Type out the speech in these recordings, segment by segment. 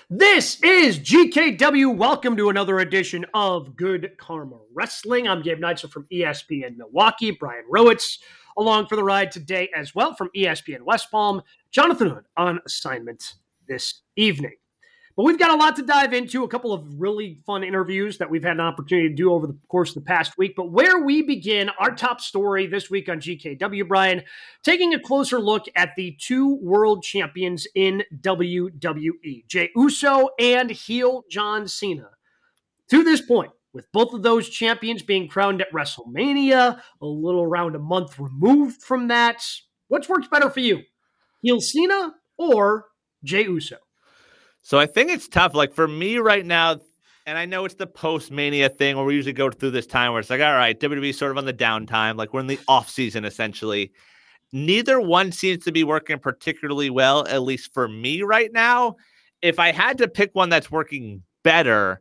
This is GKW. Welcome to another edition of Good Karma Wrestling. I'm Gabe Neitzel from ESPN Milwaukee. Brian Rowitz along for the ride today as well from ESPN West Palm. Jonathan Hood on assignment this evening. But we've got a lot to dive into, a couple of really fun interviews that we've had an opportunity to do over the course of the past week. But where we begin, our top story this week on GKW, Brian, taking a closer look at the two world champions in WWE, Jey Uso and heel John Cena. To this point, with both of those champions being crowned at WrestleMania, a little around a month removed from that, what's worked better for you, heel Cena or Jey Uso? So I think it's tough. Like for me right now, and I know it's the post-Mania thing where we usually go through this time where it's like, all right, WWE's sort of on the downtime. Like we're in the off season, essentially. Neither one seems to be working particularly well, at least for me right now. If I had to pick one that's working better,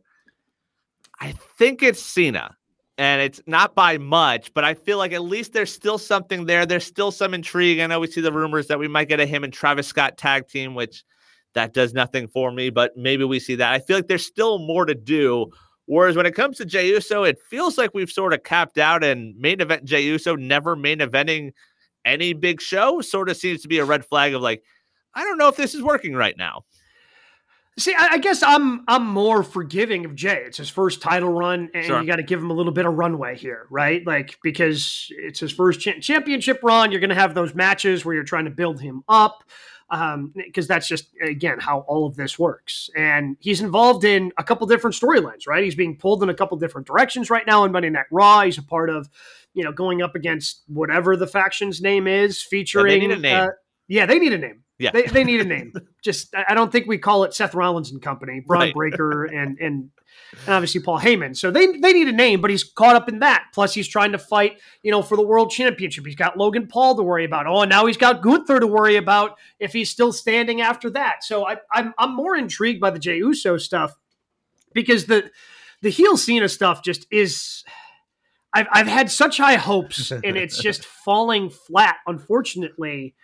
I think it's Cena. And it's not by much, but I feel like at least there's still something there. There's still some intrigue. I know we see the rumors that we might get a him and Travis Scott tag team, which that does nothing for me, but maybe we see that. I feel like there's still more to do. Whereas when it comes to Jey Uso, it feels like we've sort of capped out, and main event Jey Uso never main eventing any big show sort of seems to be a red flag of like, I don't know if this is working right now. See, I guess I'm more forgiving of Jey. It's his first title run, and You got to give him a little bit of runway here, right? Like, because it's his first championship run, you're going to have those matches where you're trying to build him up. Because that's just, again, how all of this works. And he's involved in a couple different storylines, right? He's being pulled in a couple different directions right now in Monday Night Raw. He's a part of, going up against whatever the faction's name is, featuring. They need a name. They need a name. Yeah. They need a name. Just, I don't think we call it Seth Rollins and company, Braun Breaker, and obviously Paul Heyman. So they need a name, but he's caught up in that. Plus, he's trying to fight, for the world championship. He's got Logan Paul to worry about. Oh, and now he's got Gunther to worry about if he's still standing after that. So I'm more intrigued by the Jey Uso stuff because the heel Cena stuff just is. I've had such high hopes, and it's just falling flat, unfortunately.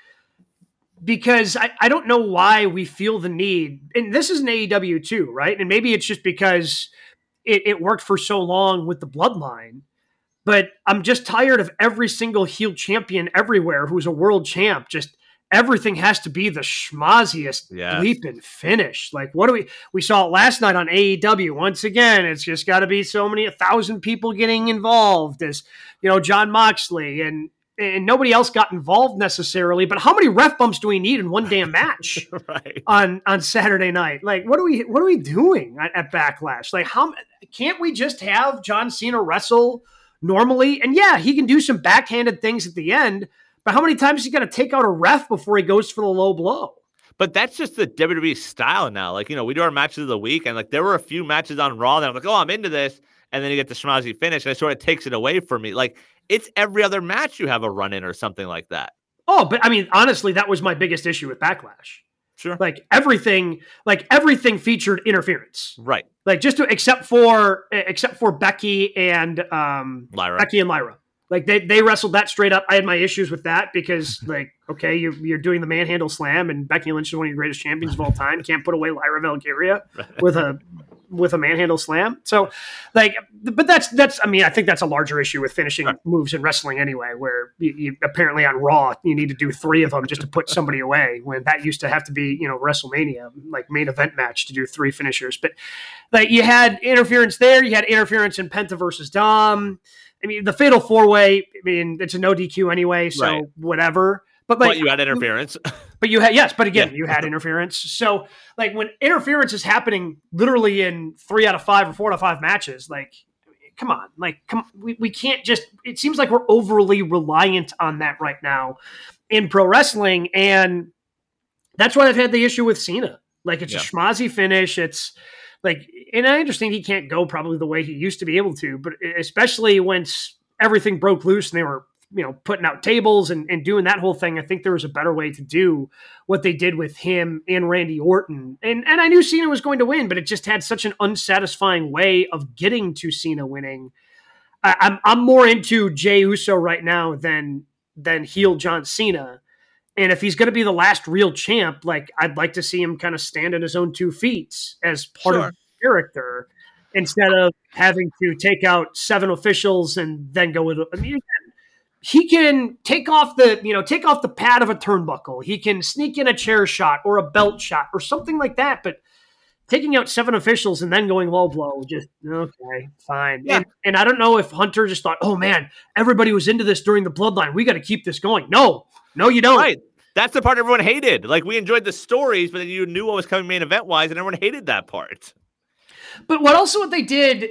Because I don't know why we feel the need, and this is an AEW too, right? And maybe it's just because it worked for so long with the bloodline, but I'm just tired of every single heel champion everywhere who's a world champ. Just everything has to be the schmozziest leap and finish. Like, what do we saw it last night on AEW. Once again, it's just got to be so many 1,000 people getting involved as, Jon Moxley and nobody else got involved necessarily, but how many ref bumps do we need in one damn match on Saturday night? Like, what are we doing at Backlash? Like, how can't we just have John Cena wrestle normally? And yeah, he can do some backhanded things at the end, but how many times is he got to take out a ref before he goes for the low blow? But that's just the WWE style now. Like, we do our matches of the week, and like there were a few matches on Raw that I'm like, oh, I'm into this. And then you get the schmozzy finish, and it sort of takes it away from me. Like, it's every other match you have a run in or something like that. Oh, but I mean, honestly, that was my biggest issue with Backlash. Sure. Like everything featured interference. Right. Like except for Becky and Lyra. Becky and Lyra. Like they wrestled that straight up. I had my issues with that because like, okay, you're doing the manhandle slam, and Becky Lynch is one of your greatest champions of all time. Can't put away Lyra Valkyria with a manhandle slam. So like, but that's, I mean, I think that's a larger issue with finishing moves in wrestling anyway, where you apparently on Raw, you need to do 3 of them just to put somebody away, when that used to have to be, WrestleMania, like main event match, to do 3 finishers. But like, you had interference there. You had interference in Penta versus Dom. I mean, the Fatal 4-Way, I mean, it's a no DQ anyway, so whatever. But you had interference. But you had, yes, but again, you had interference. So like when interference is happening literally in 3 out of 5 or 4 out of 5 matches, like, come on, we can't just, it seems like we're overly reliant on that right now in pro wrestling. And that's why I've had the issue with Cena. Like, it's a schmozzy finish. It's like, and I understand he can't go probably the way he used to be able to, but especially once everything broke loose and they were, putting out tables and doing that whole thing, I think there was a better way to do what they did with him and Randy Orton. And I knew Cena was going to win, but it just had such an unsatisfying way of getting to Cena winning. I'm more into Jey Uso right now than heel John Cena. And if he's going to be the last real champ, like I'd like to see him kind of stand on his own 2 feet as part of the character instead of having to take out 7 officials and then go with, I mean, he can take off the pad of a turnbuckle. He can sneak in a chair shot or a belt shot or something like that. But taking out 7 officials and then going low blow, just okay, fine. Yeah. And I don't know if Hunter just thought, oh man, everybody was into this during the Bloodline. We got to keep this going. No, you don't. Right. That's the part everyone hated. Like, we enjoyed the stories, but then you knew what was coming main event wise, and everyone hated that part. But what they did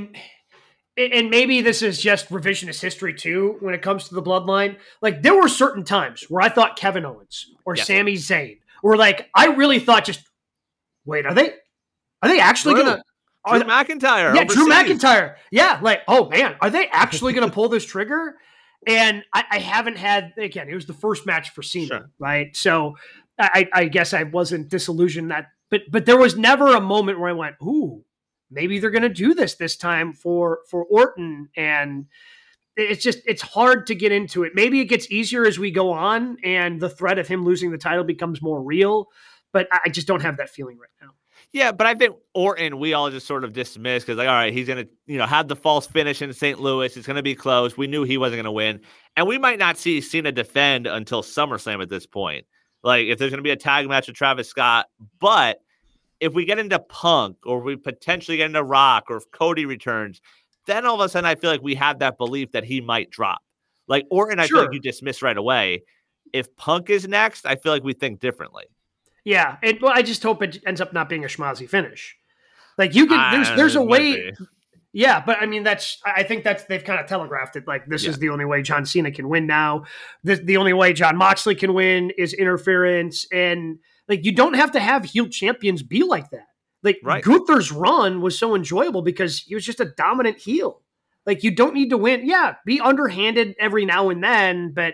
and maybe this is just revisionist history too when it comes to the Bloodline. Like, there were certain times where I thought Kevin Owens or Sami Zayn were like, I really thought just, wait, are they actually going to? Drew McIntyre. Yeah, Drew McIntyre. Yeah, like, oh man, are they actually going to pull this trigger? And I haven't had, again, it was the first match for Cena, right? So I guess I wasn't disillusioned but there was never a moment where I went, ooh, maybe they're going to do this time for Orton. And it's hard to get into it. Maybe it gets easier as we go on and the threat of him losing the title becomes more real, but I just don't have that feeling right now. Yeah, but I think Orton, we all just sort of dismissed because, like, all right, he's going to, have the false finish in St. Louis. It's going to be close. We knew he wasn't going to win. And we might not see Cena defend until SummerSlam at this point. Like, if there's going to be a tag match with Travis Scott. But if we get into Punk or we potentially get into Rock or if Cody returns, then all of a sudden I feel like we have that belief that he might drop. Like, Orton, I feel like you dismiss right away. If Punk is next, I feel like we think differently. Yeah, I just hope it ends up not being a schmozzy finish. Like, you can, there's a way. Yeah, but I mean, I think they've kind of telegraphed it. Like, this is the only way John Cena can win now. The only way Jon Moxley can win is interference. And like, you don't have to have heel champions be like that. Like, Gunther's run was so enjoyable because he was just a dominant heel. Like, you don't need to win. Yeah, be underhanded every now and then, but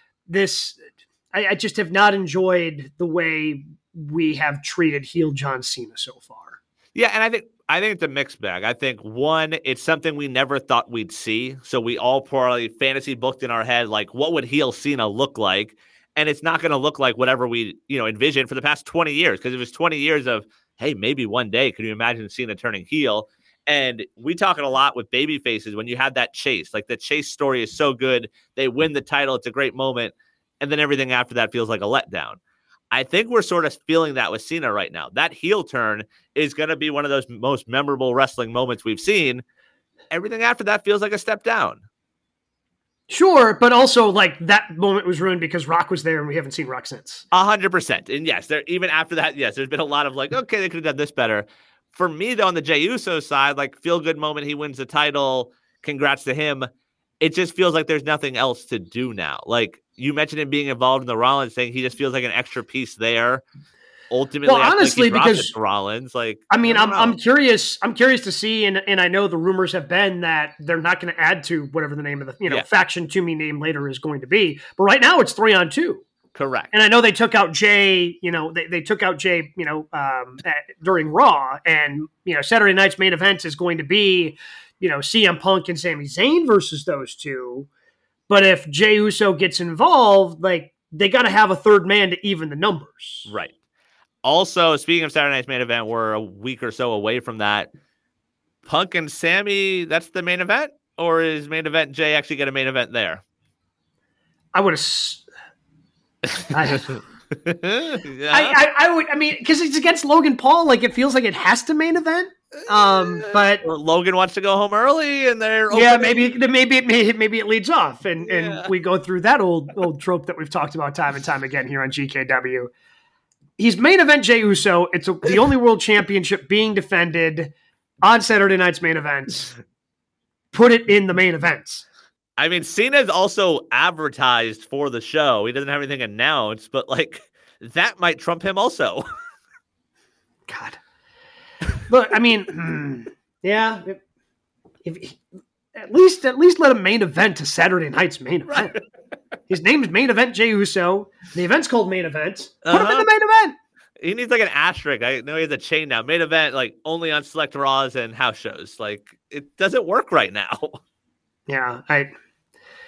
I just have not enjoyed the way we have treated heel John Cena so far. Yeah, and I think it's a mixed bag. I think, one, it's something we never thought we'd see. So we all probably fantasy booked in our head, like, what would heel Cena look like? And it's not going to look like whatever we, envisioned for the past 20 years, because it was 20 years of, hey, maybe one day, could you imagine Cena turning heel? And we talk it a lot with baby faces when you have that chase. Like, the chase story is so good. They win the title. It's a great moment. And then everything after that feels like a letdown. I think we're sort of feeling that with Cena right now. That heel turn is going to be one of those most memorable wrestling moments we've seen. Everything after that feels like a step down. Sure, but also, like, that moment was ruined because Rock was there and we haven't seen Rock since. 100%. And yes, even after that, yes, there's been a lot of like, okay, they could have done this better. For me, though, on the Jey Uso side, like, feel good moment, he wins the title. Congrats to him. It just feels like there's nothing else to do now. Like, you mentioned him being involved in the Rollins thing. He just feels like an extra piece there. Ultimately, well, honestly, because Rollins, like, I mean, I'm curious. I'm curious to see, and I know the rumors have been that they're not going to add to whatever the name of the faction to me name later is going to be. But right now, it's 3-on-2. Correct. And I know they took out Jay. They took out Jay. During Raw, and Saturday night's main event is going to be, CM Punk and Sami Zayn versus those two. But if Jey Uso gets involved, like, they got to have a third man to even the numbers. Right. Also, speaking of Saturday night's main event, we're a week or so away from that. Punk and Sami, that's the main event? Or is main event Jay actually get a main event there? I would have... I would, because it's against Logan Paul, like, it feels like it has to main event. But Logan wants to go home early, and they're maybe it leads off, and we go through that old trope that we've talked about time and time again here on GKW. He's main event Jey Uso. It's the only world championship being defended on Saturday night's main event. Put it in the main events. I mean, Cena's also advertised for the show. He doesn't have anything announced, but like, that might trump him also. God. But I mean, yeah. If at least let him main event to Saturday night's main event. His name is Main Event Jey Uso. The event's called Main Event. Put him in the main event. He needs like an asterisk. I know he has a chain now. Main Event, like, only on select Raws and house shows. Like, it doesn't work right now. Yeah,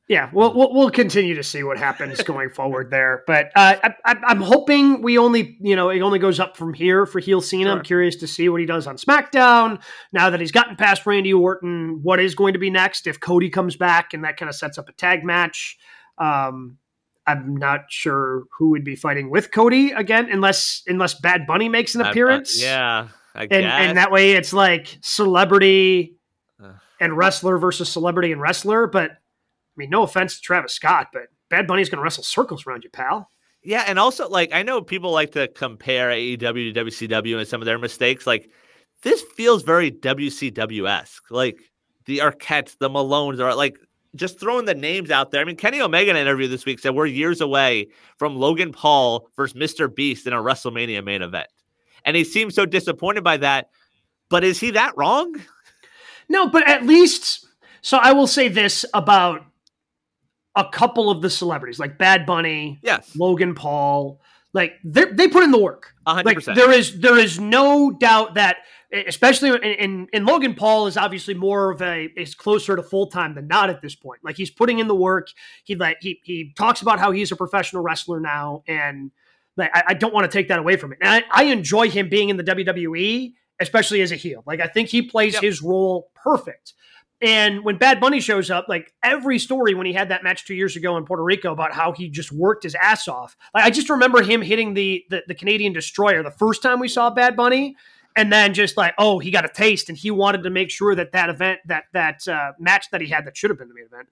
Yeah, we'll continue to see what happens going forward there, but I'm hoping it only goes up from here for heel Cena. Sure. I'm curious to see what he does on SmackDown now that he's gotten past Randy Orton. What is going to be next if Cody comes back and that kind of sets up a tag match? I'm not sure who would be fighting with Cody again, unless Bad Bunny makes an appearance. Yeah, I guess. And that way it's like celebrity and wrestler versus celebrity and wrestler, but. I mean, no offense to Travis Scott, but Bad Bunny's going to wrestle circles around you, pal. Yeah, and also, like, I know people like to compare AEW to WCW and some of their mistakes. Like, this feels very WCW-esque. Like, the Arquettes, the Malones, are like just throwing the names out there. I mean, Kenny Omega in an interview this week said we're years away from Logan Paul versus Mr. Beast in a WrestleMania main event. And he seems so disappointed by that. But is he that wrong? No, but at least, so I will say this about a couple of the celebrities, like Bad Bunny, yes, Logan Paul, like they put in the work. 100%. Like there is no doubt that, especially in Logan Paul is obviously more of is closer to full time than not at this point. Like he's putting in the work. He talks about how he's a professional wrestler now, and like I don't want to take that away from it. And I enjoy him being in the WWE, especially as a heel. Like I think he plays his role perfect. And when Bad Bunny shows up, like every story when he had that match 2 years ago in Puerto Rico about how he just worked his ass off. Like I just remember him hitting the Canadian Destroyer the first time we saw Bad Bunny, and then just like, oh, he got a taste, and he wanted to make sure that event, that match that he had that should have been the main event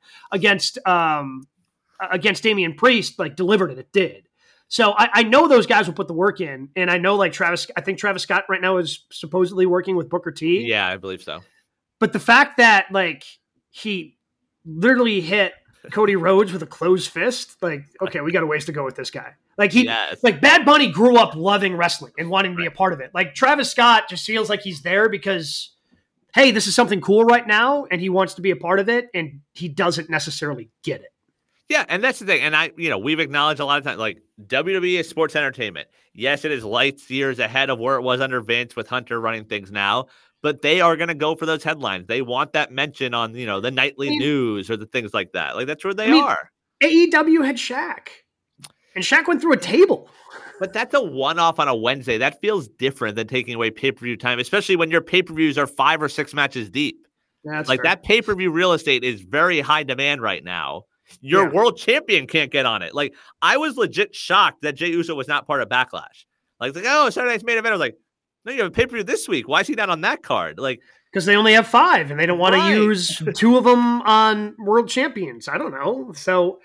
against Damian Priest, like delivered it. It did. So I know those guys will put the work in, and I know like I think Travis Scott right now is supposedly working with Booker T. Yeah, I believe so. But the fact that like he literally hit Cody Rhodes with a closed fist, like, okay, we got a ways to go with this guy. Like like Bad Bunny grew up loving wrestling and wanting to be a part of it. Like Travis Scott just feels like he's there because, hey, this is something cool right now, and he wants to be a part of it, and he doesn't necessarily get it. Yeah, and that's the thing. And we've acknowledged a lot of times, like WWE is sports entertainment. Yes, it is light years ahead of where it was under Vince with Hunter running things now. But they are going to go for those headlines. They want that mention on, the nightly news or the things like that. Like, that's where they are. AEW had Shaq. And Shaq went through a table. But that's a one-off on a Wednesday. That feels different than taking away pay-per-view time, especially when your pay-per-views are 5 or 6 matches deep. That's like, fair. That pay-per-view real estate is very high demand right now. Your world champion can't get on it. Like, I was legit shocked that Jey Uso was not part of Backlash. Like Saturday night's main event. I was like, no, you have a pay-per-view this week. Why is he not on that card? Like, because they only have 5 and they don't want to use 2 of them on world champions. I don't know. So,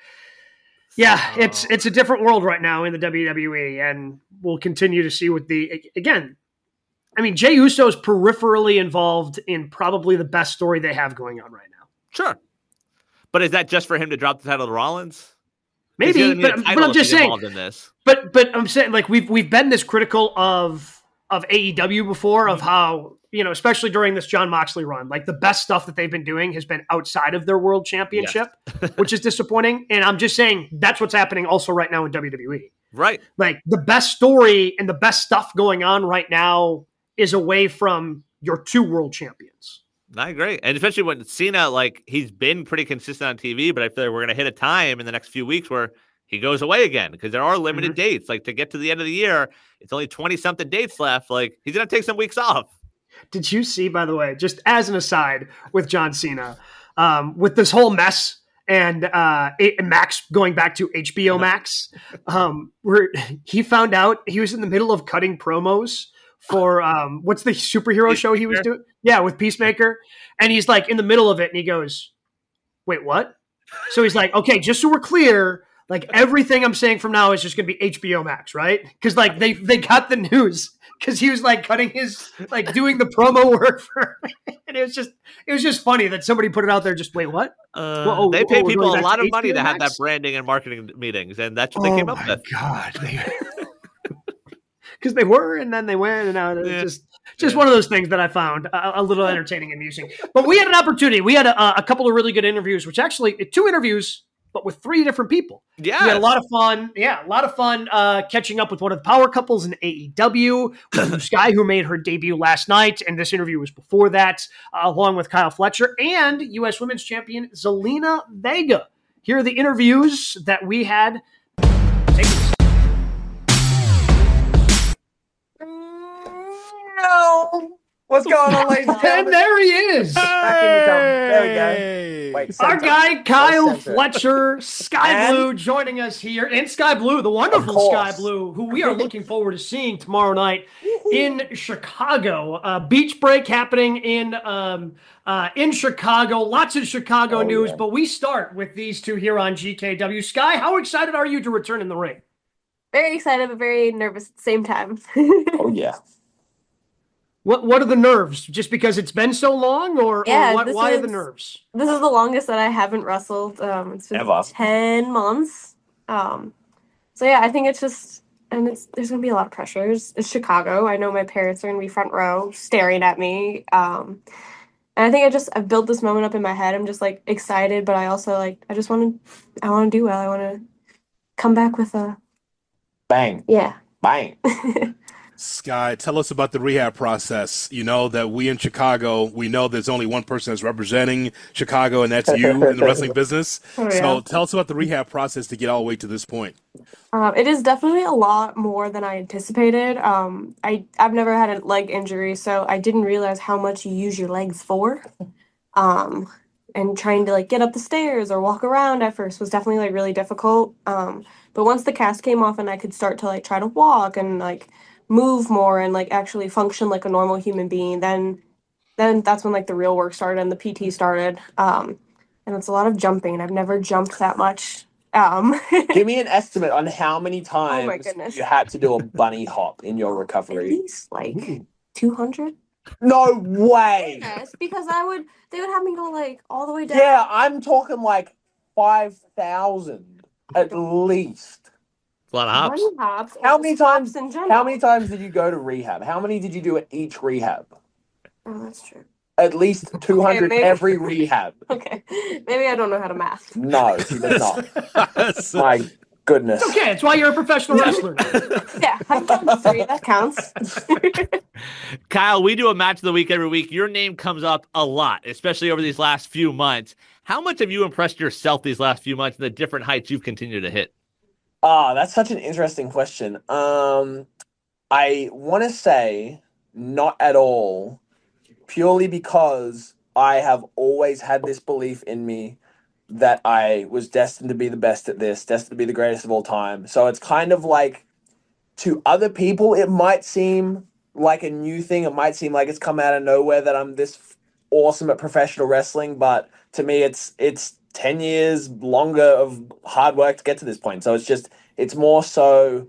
yeah, it's a different world right now in the WWE, and we'll continue to see again. I mean, Jey Uso is peripherally involved in probably the best story they have going on right now. Sure, but is that just for him to drop the title to Rollins? Maybe, but I'm just saying. In this. But I'm saying, like we've been this critical of AEW before, of how, especially during this Jon Moxley run, like the best stuff that they've been doing has been outside of their world championship, which is disappointing. And I'm just saying that's what's happening also right now in WWE. Right. Like the best story and the best stuff going on right now is away from your 2 world champions. I agree. And especially when Cena, like he's been pretty consistent on TV, but I feel like we're going to hit a time in the next few weeks where he goes away again because there are limited dates. Like to get to the end of the year, it's only 20-something dates left. Like he's going to take some weeks off. Did you see, by the way, just as an aside with John Cena, with this whole mess and Max going back to HBO Max, where he found out he was in the middle of cutting promos for what's the superhero show he was doing? Yeah, with Peacemaker. And he's like in the middle of it and he goes, wait, what? So he's like, okay, just so we're clear, like everything I'm saying from now is just going to be HBO Max, right? Because like they got the news because he was like cutting his like doing the promo work for, and it was just funny that somebody put it out there. Just wait, what? They pay people a lot of money to have that branding and marketing meetings, and that's what they came up with. God, because they were, and then they went, and now it's just one of those things that I found a little entertaining and amusing. But we had an opportunity. We had a couple of really good interviews, which actually 2 interviews, but with 3 different people. Yeah. We had a lot of fun. Yeah, a lot of fun catching up with one of the power couples in AEW, with Sky, who made her debut last night, and this interview was before that, along with Kyle Fletcher, and U.S. Women's Champion Zelina Vega Here are the interviews that we had. No. What's going on, ladies and And gentlemen? there he is. Back in the company. There we go. Wait, Our center. guy, Kyle Center. Fletcher, Sky And- Blue, joining us here. And Sky Blue, the wonderful course. Sky Blue, who we are looking forward to seeing tomorrow night in Chicago. Beach break happening in Chicago. Lots of Chicago news, yeah. but we start with these two here on GKW. Sky, how excited are you to return in the ring? Very excited, but very nervous at the same time. Oh, yeah. What are the nerves? Just because it's been so long, or Yeah, why are the nerves? This is the longest that I haven't wrestled. It's been Ever. 10 months. So yeah, I think it's just, and there's gonna be a lot of pressures. It's Chicago. I know my parents are gonna be front row staring at me. And I think I've built this moment up in my head. I'm just like excited, but I also I want to do well. I want to come back with a Bang. yeah. Bang. Sky, tell us about the rehab process. You know that we in Chicago, we know there's only one person that's representing Chicago, and that's you in the wrestling business. Oh, yeah. So tell us about the rehab process to get all the way to this point. It is definitely a lot more than I anticipated. I've never had a leg injury, so I didn't realize how much you use your legs for. And trying to get up the stairs or walk around at first was definitely really difficult. But once the cast came off and I could start to try to walk and move more and actually function like a normal human being, then that's when the real work started and the PT started. And it's a lot of jumping. I've never jumped that much. Give me an estimate on how many times my goodness. you had to do a bunny hop in your At recovery. least 200. No way. Yes, because they would have me go all the way down. Yeah, I'm talking 5,000 at least. A lot of hops. Bunny hops. How and many just hops times- in general. How many times did you go to rehab? How many did you do at each rehab? Oh, that's true. At least 200 maybe- every rehab. Okay, maybe I don't know how to math. No, he does not. So- My goodness. It's okay. It's why you're a professional wrestler. Yeah, I've done 3. That counts. Kyle, we do a match of the week every week. Your name comes up a lot, especially over these last few months. How much have you impressed yourself these last few months and the different heights you've continued to hit? That's such an interesting question. I want to say not at all, purely because I have always had this belief in me that I was destined to be the best at this, destined to be the greatest of all time. So it's kind of to other people, it might seem like a new thing. It might seem like it's come out of nowhere that I'm this awesome at professional wrestling, but to me, it's 10 years longer of hard work to get to this point. So it's more so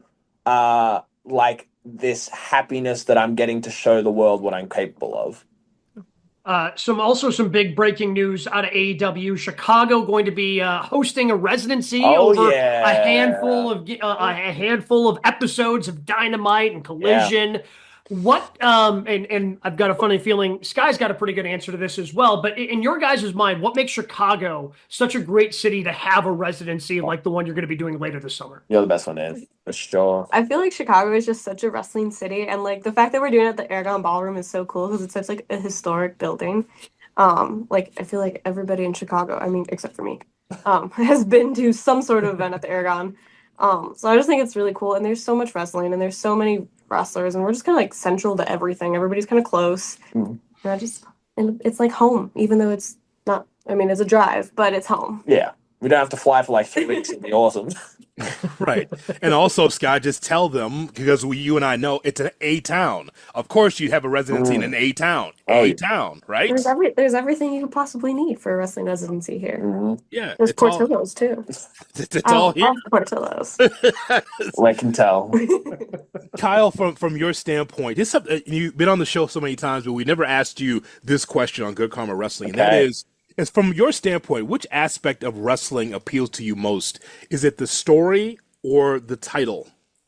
this happiness that I'm getting to show the world what I'm capable of. Some big breaking news out of AEW. Chicago going to be hosting a residency Oh, over yeah. a handful of episodes of Dynamite and Collision. What and I've got a funny feeling Sky's got a pretty good answer to this as well. But in your guys' mind, what makes Chicago such a great city to have a residency like the one you're going to be doing later this summer? You're the best one, Dan, for sure. I feel like Chicago is just such a wrestling city, and the fact that we're doing it at the Aragon Ballroom is so cool because it's such a historic building. I feel like everybody in Chicago, I mean, except for me, has been to some sort of event at the Aragon. So I just think it's really cool, and there's so much wrestling, and there's so many wrestlers, and we're just kind of central to everything. Everybody's kind of close, and it's like home, even though it's not. I mean, it's a drive, but it's home. Yeah. We don't have to fly for 3 weeks. It'd be awesome. Right. And also, Sky, just tell them, because you and I know it's an A town. Of course, you have a residency in an A town. A town, right? There's everything you could possibly need for a wrestling residency here. Yeah. There's it's all, Portillo's too. it's all here. Portillo's. I can tell. Kyle, from your standpoint, you've been on the show so many times, but we never asked you this question on Good Karma Wrestling. And that is from your standpoint, which aspect of wrestling appeals to you most? Is it the story or the title?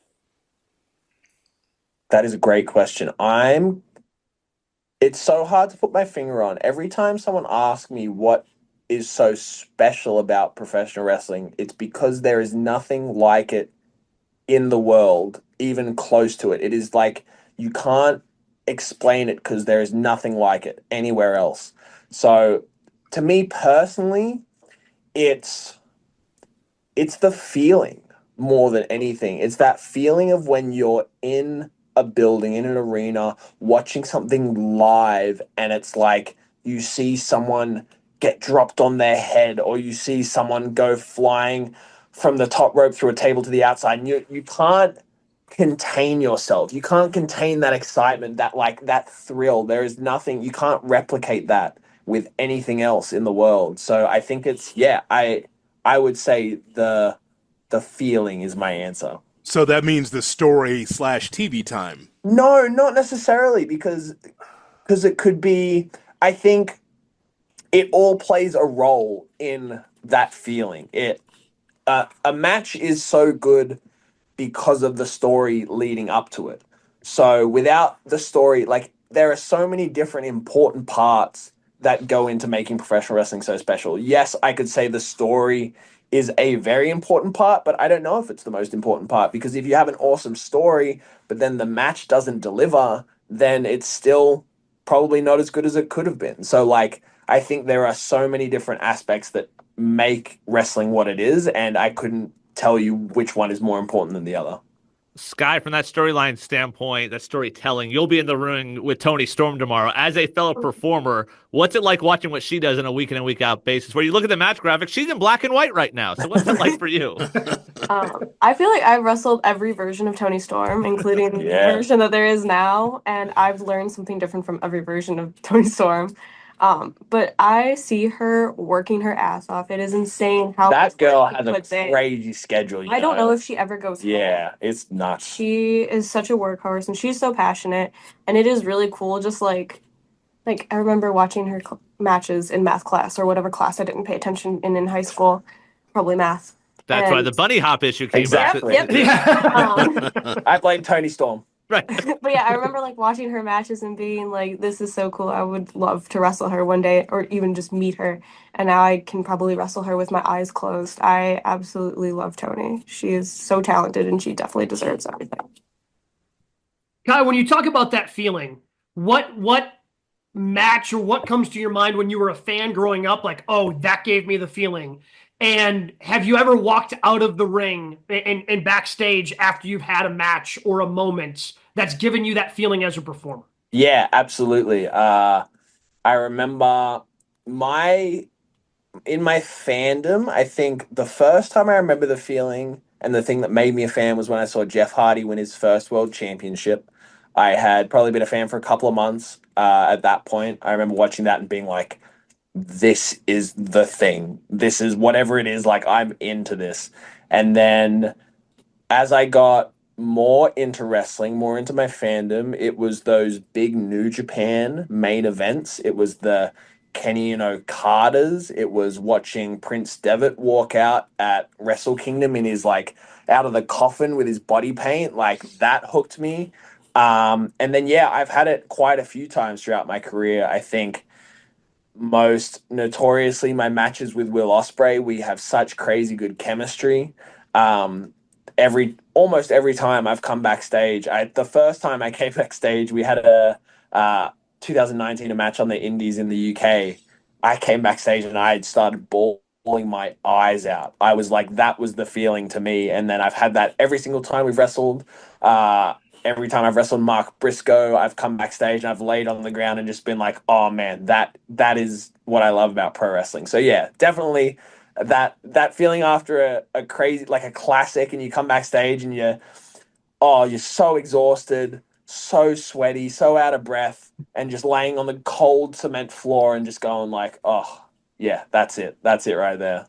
That is a great question. It's so hard to put my finger on. Every time someone asks me what is so special about professional wrestling, it's because there is nothing like it in the world, even close to it. It is you can't explain it because there is nothing like it anywhere else. So to me personally, it's it's the feeling more than anything. It's that feeling of when you're in a building, in an arena, watching something live, and it's like you see someone get dropped on their head, or you see someone go flying from the top rope through a table to the outside, and you can't contain yourself. You can't contain that excitement, that thrill. There is nothing, you can't replicate that with anything else in the world. So I think it's, I would say the feeling is my answer. So that means the story / TV time. No, not necessarily, because it could be, I think it all plays a role in that feeling. A match is so good because of the story leading up to it. So without the story, like, there are so many different important parts that go into making professional wrestling so special. Yes, I could say the story is a very important part, but I don't know if it's the most important part, because if you have an awesome story, but then the match doesn't deliver, then it's still probably not as good as it could have been. So, like, I think there are so many different aspects that make wrestling what it is, and I couldn't tell you which one is more important than the other. Sky, from that storyline standpoint, that storytelling, you'll be in the ring with Toni Storm tomorrow. As a fellow performer, what's it like watching what she does on a week in and week out basis? Where you look at the match graphics, she's in black and white right now. So what's it like for you? I feel like I've wrestled every version of Toni Storm, including the version that there is now, and I've learned something different from every version of Toni Storm. But I see her working her ass off. It is insane how that girl has a crazy schedule. I don't know if she ever goes home. Yeah, it's nuts. She is such a workhorse, and she's so passionate, and it is really cool. Just like I remember watching her matches in math class, or whatever class I didn't pay attention in high school, probably math. That's why the bunny hop issue came up. Yep. I blame Toni Storm. Right. But yeah, I remember like watching her matches and being like, this is so cool. I would love to wrestle her one day, or even just meet her. And now I can probably wrestle her with my eyes closed. I absolutely love Toni. She is so talented, and she definitely deserves everything. Kai, when you talk about that feeling, what match or what comes to your mind when you were a fan growing up? Like, oh, that gave me the feeling. And have you ever walked out of the ring and backstage after you've had a match or a moment that's given you that feeling as a performer? Yeah, absolutely. I remember in my fandom, I think the first time I remember the feeling and the thing that made me a fan was when I saw Jeff Hardy win his first world championship. I had probably been a fan for a couple of months at that point. I remember watching that and being like, this is the thing. This is whatever it is, like, I'm into this. And then as I got more into wrestling, more into my fandom, it was those big New Japan main events. It was the Kenny and Okada's. It was watching Prince Devitt walk out at Wrestle Kingdom in his, like, out of the coffin with his body paint. Like, that hooked me. And then, yeah, I've had it quite a few times throughout my career. I think most notoriously my matches with Will Ospreay, we have such crazy good chemistry. Almost every time I've come backstage, the first time I came backstage, we had a 2019 a match on the Indies in the UK. I came backstage and I had started bawling my eyes out. I was like, that was the feeling to me. And then I've had that every single time we've wrestled. Every time I've wrestled Mark Briscoe, I've come backstage and I've laid on the ground and just been like, oh man, that is what I love about pro wrestling. So yeah, definitely that feeling after a crazy, like a classic, and you come backstage and you're so exhausted, so sweaty, so out of breath, and just laying on the cold cement floor and just going like, oh yeah, that's it right there.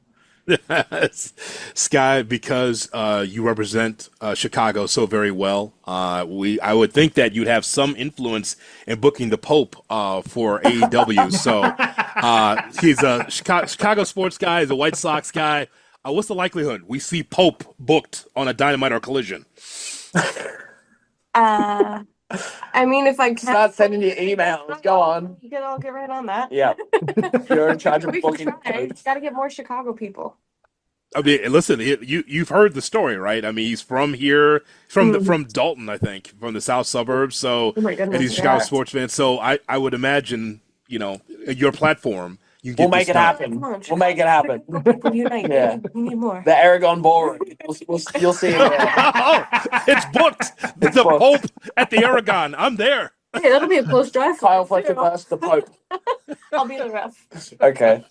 Sky, because you represent Chicago so very well, I would think that you'd have some influence in booking the Pope for AEW. So he's a Chicago sports guy, he's a White Sox guy. What's the likelihood we see Pope booked on a Dynamite or Collision? I mean, if I can start sending you emails, go on. I'll get right on that. Yeah, you're in charge of booking. Got to get more Chicago people. I mean, listen, you've heard the story, right? I mean, he's from here, from Dalton, I think, from the south suburbs. So, oh my goodness, and he's a Chicago sports fan. So I would imagine, your platform, You We'll get make this it done. happen. Come on, We'll make it happen. People unite. Yeah. We need more. The Aragon Ballroom. You'll see it there. Oh, it's booked. It's The booked. Pope at the Aragon. I'm there. Hey, that'll be a close drive. for Kyle us, Fletcher too. versus the Pope. I'll be the ref. Okay.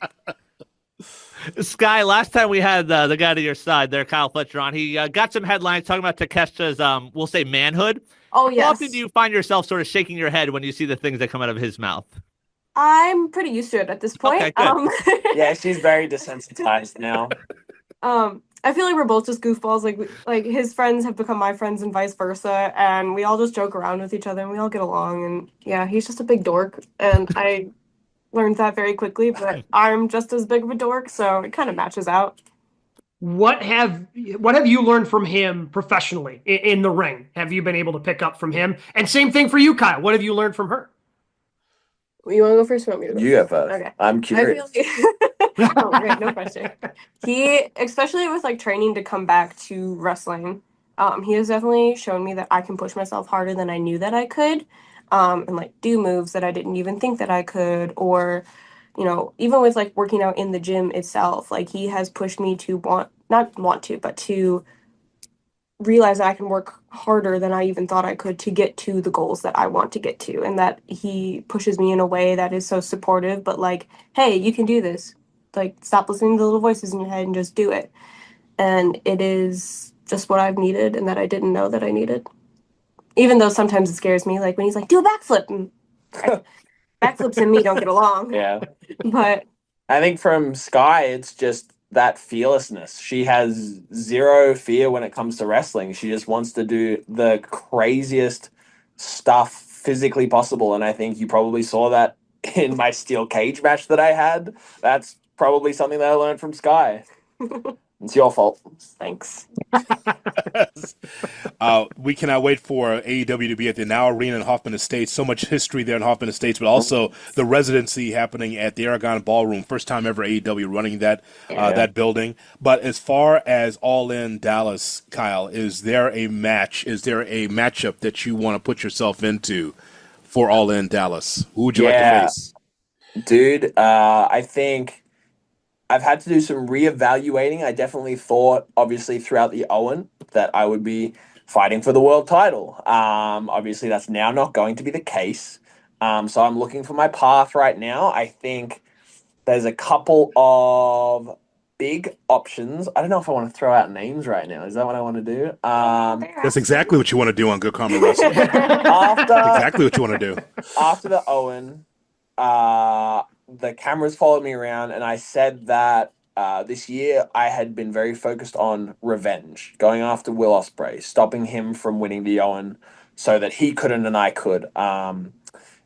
Sky, last time we had the guy to your side there, Kyle Fletcher, on, he got some headlines talking about Takeshita's, we'll say, manhood. Oh, How yes. often do you find yourself sort of shaking your head when you see the things that come out of his mouth? I'm pretty used to it at this point. Okay, good. Yeah, she's very desensitized now. I feel like we're both just goofballs. Like his friends have become my friends and vice versa, and we all just joke around with each other and we all get along. And yeah, he's just a big dork, and I learned that very quickly. But I'm just as big of a dork, so it kind of matches out. What have you learned from him professionally in the ring? Have you been able to pick up from him? And same thing for you, Kyle. What have you learned from her? You want to go first? Or want me to go You go first? first. Okay. I'm I curious. feel oh, great, no question. He, especially with like training to come back to wrestling, he has definitely shown me that I can push myself harder than I knew that I could, and like do moves that I didn't even think that I could, or, you know, even with like working out in the gym itself, like he has pushed me to but to realize that I can work harder than I even thought I could to get to the goals that I want to get to, and that he pushes me in a way that is so supportive, but like, hey, you can do this. Like, stop listening to the little voices in your head and just do it. And it is just what I've needed and that I didn't know that I needed. Even though sometimes it scares me, like when he's like, do a backflip. And backflips and me don't get along. Yeah. But I think from Sky, it's just that fearlessness. She has zero fear when it comes to wrestling. She just wants to do the craziest stuff physically possible. And I think you probably saw that in my steel cage match that I had. That's probably something that I learned from Sky. It's your fault. thanks. We cannot wait for AEW to be at the Now Arena in Hoffman Estates. So much history there in Hoffman Estates, but also the residency happening at the Aragon Ballroom. First time ever AEW running that that building. But as far as All In Dallas, Kyle, is there a match? Is there a matchup that you want to put yourself into for All In Dallas? Who would you like to face? Dude, I think I've had to do some reevaluating. I definitely thought, obviously, throughout the Owen, that I would be fighting for the world title. Obviously, that's now not going to be the case. So I'm looking for my path right now. I think there's a couple of big options. I don't know if I want to throw out names right now. Is that what I want to do? That's exactly what you want to do on Good Karma Wrestling. Exactly what you want to do. After the Owen, the cameras followed me around, and I said that this year I had been very focused on revenge, going after Will Ospreay, stopping him from winning the Owen so that he couldn't and I could. And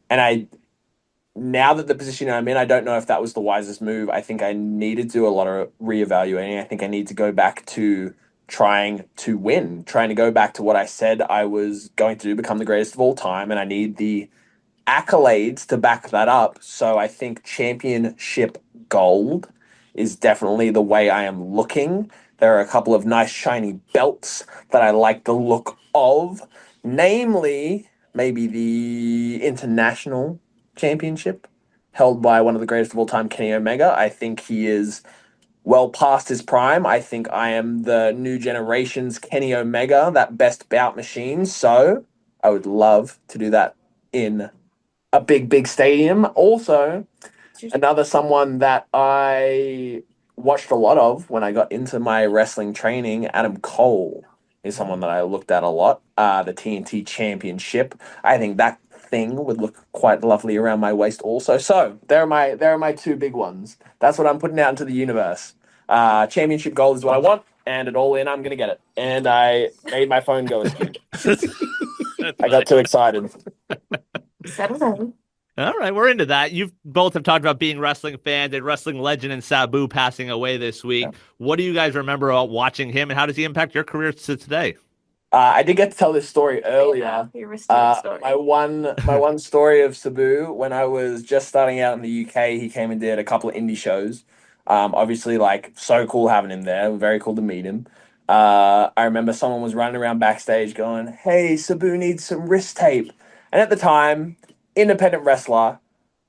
now that the position I'm in, I don't know if that was the wisest move. I think I needed to do a lot of reevaluating. I think I need to go back to trying to win, trying to go back to what I said I was going to do, become the greatest of all time, and I need the accolades to back that up. So I think championship gold is definitely the way I am looking. There are a couple of nice shiny belts that I like the look of, namely maybe the international championship held by one of the greatest of all time, Kenny Omega. I think he is well past his prime. I think I am the new generation's Kenny Omega, that best bout machine. So I would love to do that in a big stadium. Also, another someone that I watched a lot of when I got into my wrestling training, Adam Cole, is someone that I looked at a lot. The TNT Championship. I think that thing would look quite lovely around my waist also. So there are my two big ones. That's what I'm putting out into the universe. Championship gold is what I want, and at All In, I'm going to get it. And I made my phone go askew. I got too excited. Settle down. All right, we're into that. You both have talked about being wrestling fans and wrestling legend and Sabu passing away this week. Yeah. What do you guys remember about watching him, and how does he impact your career to today? I did get to tell this story earlier. Your story. My one story of Sabu, when I was just starting out in the UK, he came and did a couple of indie shows. Obviously, like, so cool having him there. Very cool to meet him. I remember someone was running around backstage going, "Hey, Sabu needs some wrist tape." And at the time, independent wrestler,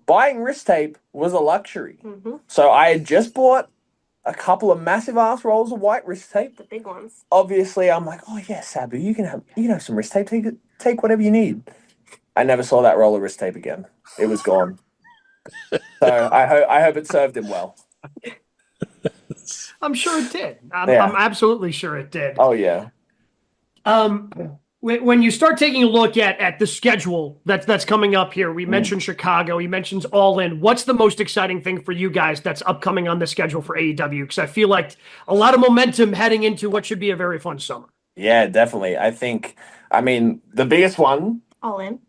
buying wrist tape was a luxury. Mm-hmm. So I had just bought a couple of massive ass rolls of white wrist tape. The big ones. Obviously, I'm like, oh yeah, Sabu, you can have some wrist tape. Take whatever you need. I never saw that roll of wrist tape again. It was gone. So I hope it served him well. I'm sure it did. I'm Yeah. absolutely sure it did. Oh yeah. When you start taking a look at the schedule that's coming up here, we mentioned Chicago, he mentions All In. What's the most exciting thing for you guys that's upcoming on the schedule for AEW? Because I feel like a lot of momentum heading into what should be a very fun summer. Yeah, definitely. I mean, the biggest one, All In.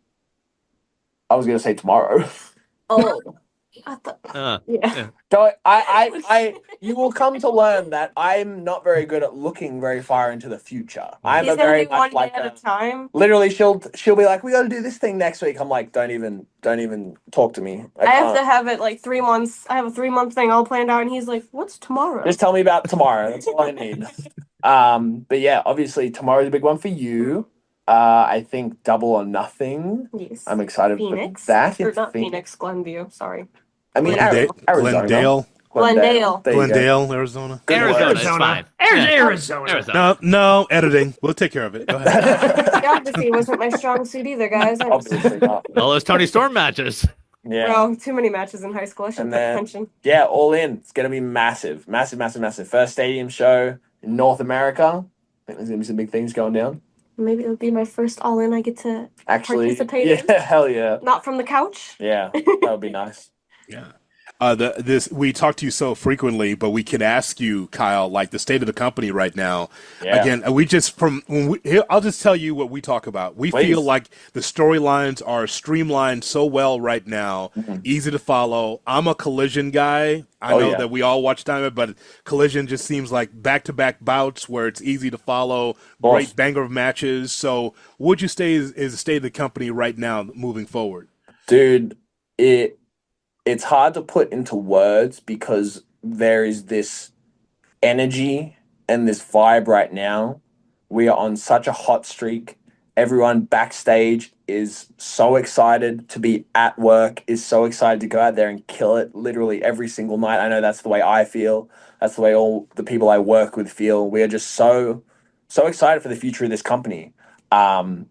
I was going to say tomorrow. Oh. I thought, yeah. So you will come to learn that I'm not very good at looking very far into the future. I'm He's a gonna very do one much day like at a time. literally she'll be like, we got to do this thing next week. I'm like, don't even talk to me. I have to have it like 3 months. I have a 3-month thing all planned out, and he's like, "What's tomorrow?" Just tell me about tomorrow. That's all I need. But yeah, obviously tomorrow's a big one for you. I think Double or Nothing. Yes. I'm excited Phoenix. for that. Or not Phoenix, Glenview. Sorry. I mean, Glendale. There you go. Glendale, Arizona. Arizona is fine. Arizona. No, editing. We'll take care of it. Go ahead. Geography wasn't my strong suit either, guys. Obviously not. All those Tony Storm matches. Yeah. Bro, too many matches in high school. I should And pay then- attention. Yeah, All In. It's going to be massive. Massive. First stadium show in North America. I think there's going to be some big things going down. Maybe it'll be my first All In I get to Actually, participate in. yeah, hell yeah. Not from the couch. Yeah, that would be nice. Yeah. We talk to you so frequently, but we can ask you, Kyle, like the state of the company right now. Yeah. Again, I'll just tell you what we talk about. We Please. feel like the storylines are streamlined so well right now, easy to follow. I'm a Collision guy. I know that we all watch Diamond, but Collision just seems like back-to-back bouts where it's easy to follow, great banger of matches. So what would you say is the state of the company right now moving forward? Dude, it's hard to put into words because there is this energy and this vibe right now. We are on such a hot streak. Everyone backstage is so excited to be at work, is so excited to go out there and kill it literally every single night. I know that's the way I feel. That's the way all the people I work with feel. We are just so excited for the future of this company. And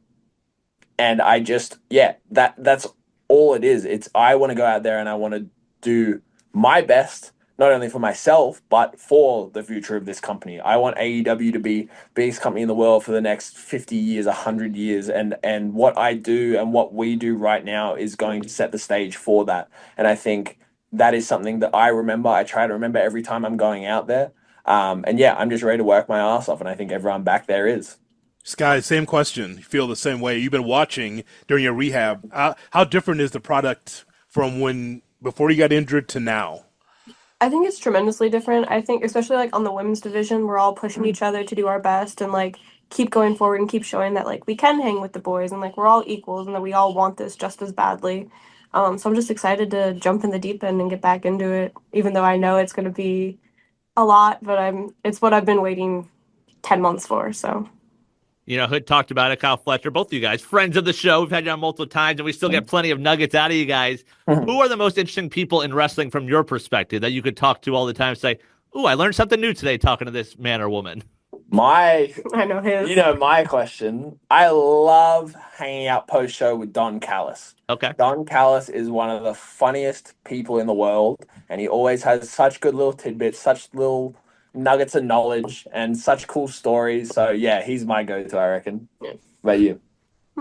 I just, that's all it is. I want to go out there and I want to do my best, not only for myself, but for the future of this company. I want AEW to be the biggest company in the world for the next 50 years, 100 years. And what I do and what we do right now is going to set the stage for that. And I think that is something that I remember. I try to remember every time I'm going out there. And yeah, I'm just ready to work my ass off. And I think everyone back there is. Sky, same question. You feel the same way? You've been watching during your rehab. How different is the product from before you got injured to now? I think it's tremendously different. I think especially like on the women's division, we're all pushing each other to do our best and like keep going forward and keep showing that like we can hang with the boys and like we're all equals and that we all want this just as badly. So I'm just excited to jump in the deep end and get back into it, even though I know it's going to be a lot, but it's what I've been waiting 10 months for. So. You know, Hood talked about it, Kyle Fletcher, both of you guys, friends of the show. We've had you on multiple times, and we still get plenty of nuggets out of you guys. Who are the most interesting people in wrestling from your perspective that you could talk to all the time and say, ooh, I learned something new today talking to this man or woman? I know his. You know, my question. I love hanging out post-show with Don Callis. Okay. Don Callis is one of the funniest people in the world, and he always has such good little tidbits, such little nuggets of knowledge and such cool stories. So yeah, he's my go-to, I reckon. Yeah. What about you?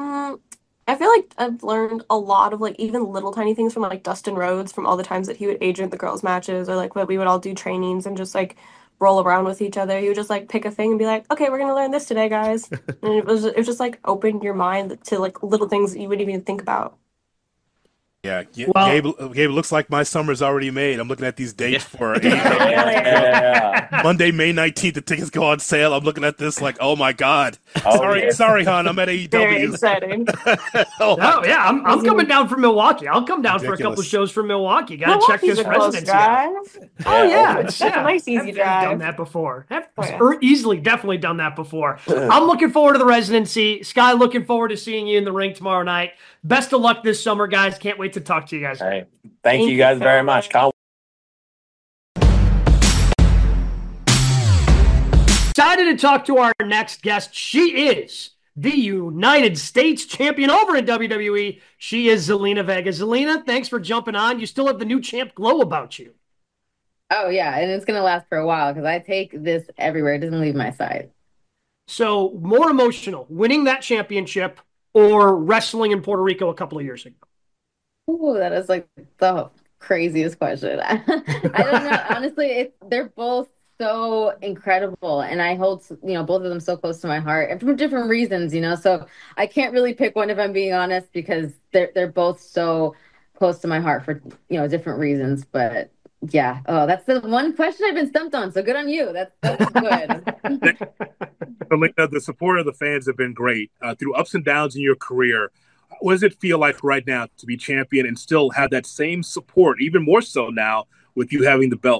I feel like I've learned a lot of like even little tiny things from like Dustin Rhodes from all the times that he would agent the girls' matches or like what we would all do trainings and just like roll around with each other. He would just like pick a thing and be like, okay, we're gonna learn this today, guys. And it was just like open your mind to like little things that you wouldn't even think about. Yeah, Well, Gabe looks like my summer's already made. I'm looking at these dates for Yeah. Monday, May 19th. The tickets go on sale. I'm looking at this like, oh my God, Oh, Sorry, yes. sorry, hon. I'm at Very AEW. exciting. Oh, Oh yeah, I'm coming down from Milwaukee. I'll come down for a couple Ridiculous. shows from Milwaukee. Got to check Milwaukee's this a close residency out. drive. Oh yeah, Always. That's a nice, easy I've done drive. that before. Oh, yeah. Easily, definitely done that before. I'm looking forward to the residency. Sky, looking forward to seeing you in the ring tomorrow night. Best of luck this summer, guys. Can't wait to talk to you guys. All right. Thank you guys very much. Can't Excited to talk to our next guest. She is the United States champion over in WWE. She is Zelina Vega. Zelina, thanks for jumping on. You still have the new champ glow about you. Oh yeah, and it's gonna last for a while because I take this everywhere. It doesn't leave my side. So, more emotional, winning that championship or wrestling in Puerto Rico a couple of years ago? Ooh, that is like the craziest question. I don't know. Honestly, they're both so incredible, and I hold both of them so close to my heart, and for different reasons. So I can't really pick one if I'm being honest because they're both so close to my heart for different reasons. But yeah, oh, that's the one question I've been stumped on. So good on you. That's good. Zelina, the support of the fans have been great through ups and downs in your career. What does it feel like right now to be champion and still have that same support, even more so now with you having the belt?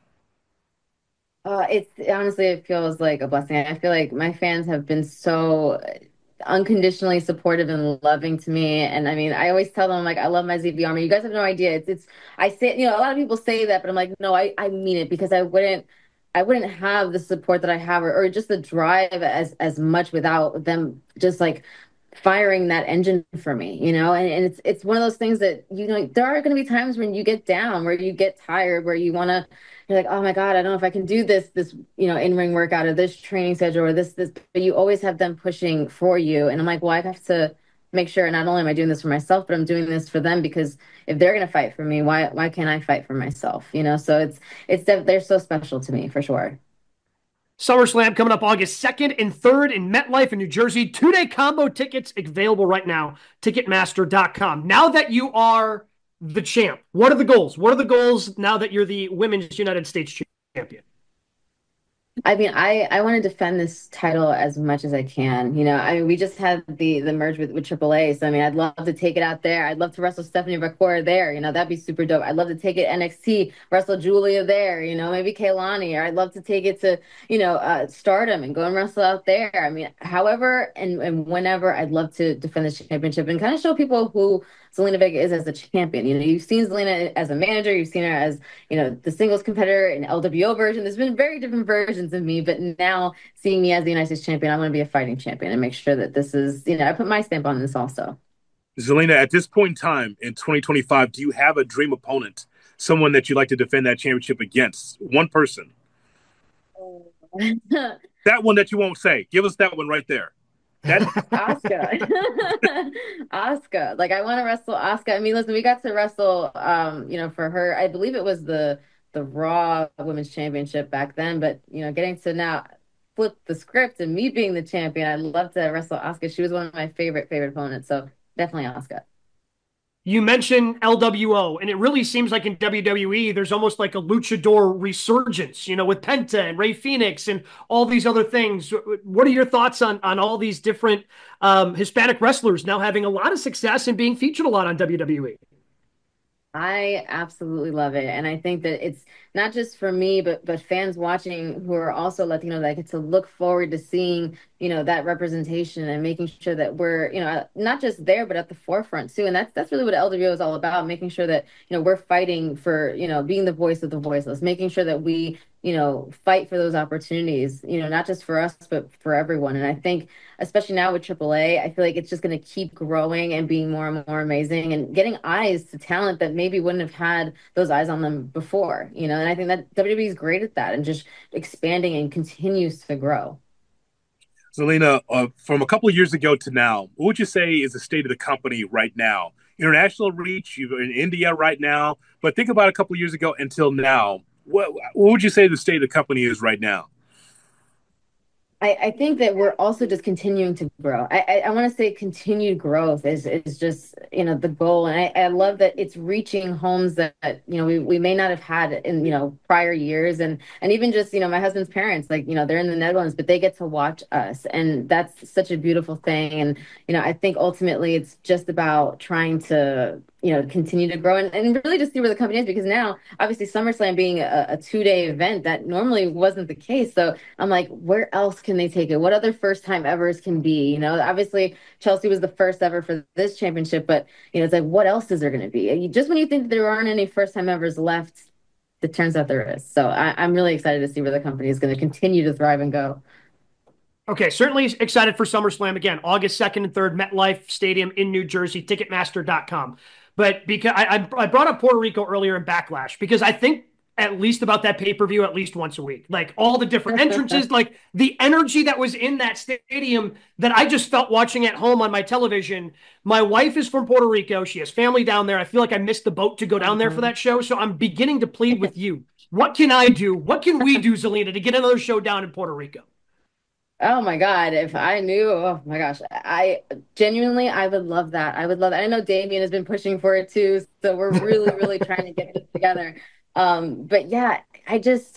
It's honestly, it feels like a blessing. I feel like my fans have been so unconditionally supportive and loving to me. And I mean, I always tell them like, I love my ZV Army. You guys have no idea. I say, a lot of people say that, but I'm like, no, I mean it because I wouldn't have the support that I have or just the drive as much without them just like firing that engine for me, and it's one of those things that, there are going to be times when you get down, where you get tired, where you're like, oh my God, I don't know if I can do this, in-ring workout or this training schedule or this, but you always have them pushing for you. And I'm like, well, I have to make sure not only am I doing this for myself, but I'm doing this for them because if they're going to fight for me, why can't I fight for myself? So they're so special to me for sure. SummerSlam coming up August 2nd and 3rd in MetLife in New Jersey. 2-day combo tickets available right now. Ticketmaster.com. Now that you are the champ, what are the goals? What are the goals now that you're the Women's United States champion? I mean, I want to defend this title as much as I can. I mean, we just had the merge with AAA. So, I mean, I'd love to take it out there. I'd love to wrestle Stephanie Bakura there. That'd be super dope. I'd love to take it NXT, wrestle Julia there, maybe Kaylani. Or I'd love to take it to, Stardom and go and wrestle out there. I mean, however and whenever, I'd love to defend the championship and kind of show people who Zelina Vega is as a champion. You've seen Zelina as a manager. You've seen her as, the singles competitor in LWO version. There's been very different versions of me, but now seeing me as the United States champion, I want to be a fighting champion and make sure that this is, I put my stamp on this also. Zelina, at this point in time in 2025, do you have a dream opponent, someone that you'd like to defend that championship against? One person. That one that you won't say. Give us that one right there. Asuka. Asuka. Like, I want to wrestle Asuka. I mean, listen, we got to wrestle, for her, I believe it was the Raw Women's Championship back then, but, getting to now flip the script and me being the champion, I'd love to wrestle Asuka. She was one of my favorite opponents, so definitely Asuka. You mentioned LWO, and it really seems like in WWE, there's almost like a luchador resurgence, with Penta and Rey Fenix and all these other things. What are your thoughts on all these different Hispanic wrestlers now having a lot of success and being featured a lot on WWE? I absolutely love it. And I think that it's not just for me, but fans watching who are also Latino that get to look forward to seeing, that representation and making sure that we're, not just there, but at the forefront too. And that's really what LWO is all about, making sure that, we're fighting for, being the voice of the voiceless, making sure that we, fight for those opportunities, not just for us, but for everyone. And I think, especially now with AAA, I feel like it's just going to keep growing and being more and more amazing and getting eyes to talent that maybe wouldn't have had those eyes on them before, and I think that WWE is great at that and just expanding and continues to grow. Zelina, from a couple of years ago to now, what would you say is the state of the company right now? International reach, you're in India right now, but think about a couple of years ago until now. What would you say the state of the company is right now? I think that we're also just continuing to grow. I want to say continued growth is just, the goal. And I love that it's reaching homes that, we may not have had in, prior years. And even just, my husband's parents, like, they're in the Netherlands, but they get to watch us. And that's such a beautiful thing. And, I think ultimately it's just about trying to, continue to grow and really just see where the company is, because now obviously SummerSlam being a 2-day event, that normally wasn't the case. So I'm like, where else can they take it? What other first time evers can be? Obviously Chelsea was the first ever for this championship, but it's like, what else is there going to be? Just when you think that there aren't any first time evers left, it turns out there is. So I'm really excited to see where the company is going to continue to thrive and go. Okay, certainly excited for SummerSlam again, August 2nd and 3rd, MetLife Stadium in New Jersey, Ticketmaster.com. But because I brought up Puerto Rico earlier in Backlash, because I think at least about that pay-per-view at least once a week. Like all the different entrances, like the energy that was in that stadium that I just felt watching at home on my television. My wife is from Puerto Rico. She has family down there. I feel like I missed the boat to go down there for that show. So I'm beginning to plead with you. What can I do? What can we do, Zelina, to get another show down in Puerto Rico? Oh my God, if I knew, oh my gosh, I would love that. I would love that. I know Damien has been pushing for it too. So we're really, really trying to get this together. But yeah, I just,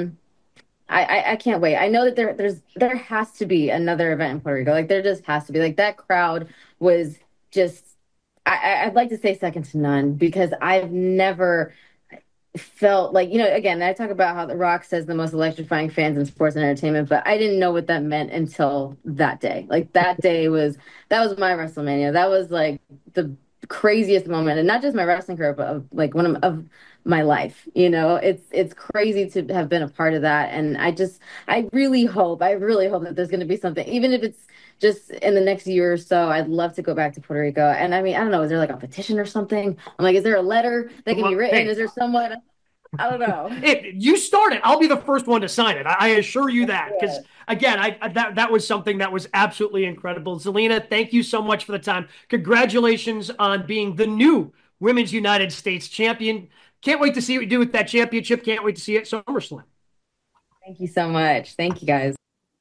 I can't wait. I know that there has to be another event in Puerto Rico. Like there just has to be. Like that crowd was just, I'd like to say second to none, because I've never felt like, again, I talk about how The Rock says the most electrifying fans in sports and entertainment, but I didn't know what that meant until that day. Like that was my WrestleMania. That was like the craziest moment, and not just my wrestling career, but like one of my life. It's crazy to have been a part of that. And I really hope that there's going to be something, even if it's just in the next year or so. I'd love to go back to Puerto Rico. And I mean, I don't know, is there like a petition or something? I'm like, is there a letter that can be written? Hey, is there someone? I don't know. If you start it, I'll be the first one to sign it. I assure you that. Because again, that was something that was absolutely incredible. Zelina, thank you so much for the time. Congratulations on being the new Women's United States champion. Can't wait to see what you do with that championship. Can't wait to see it at SummerSlam. Thank you so much. Thank you, guys.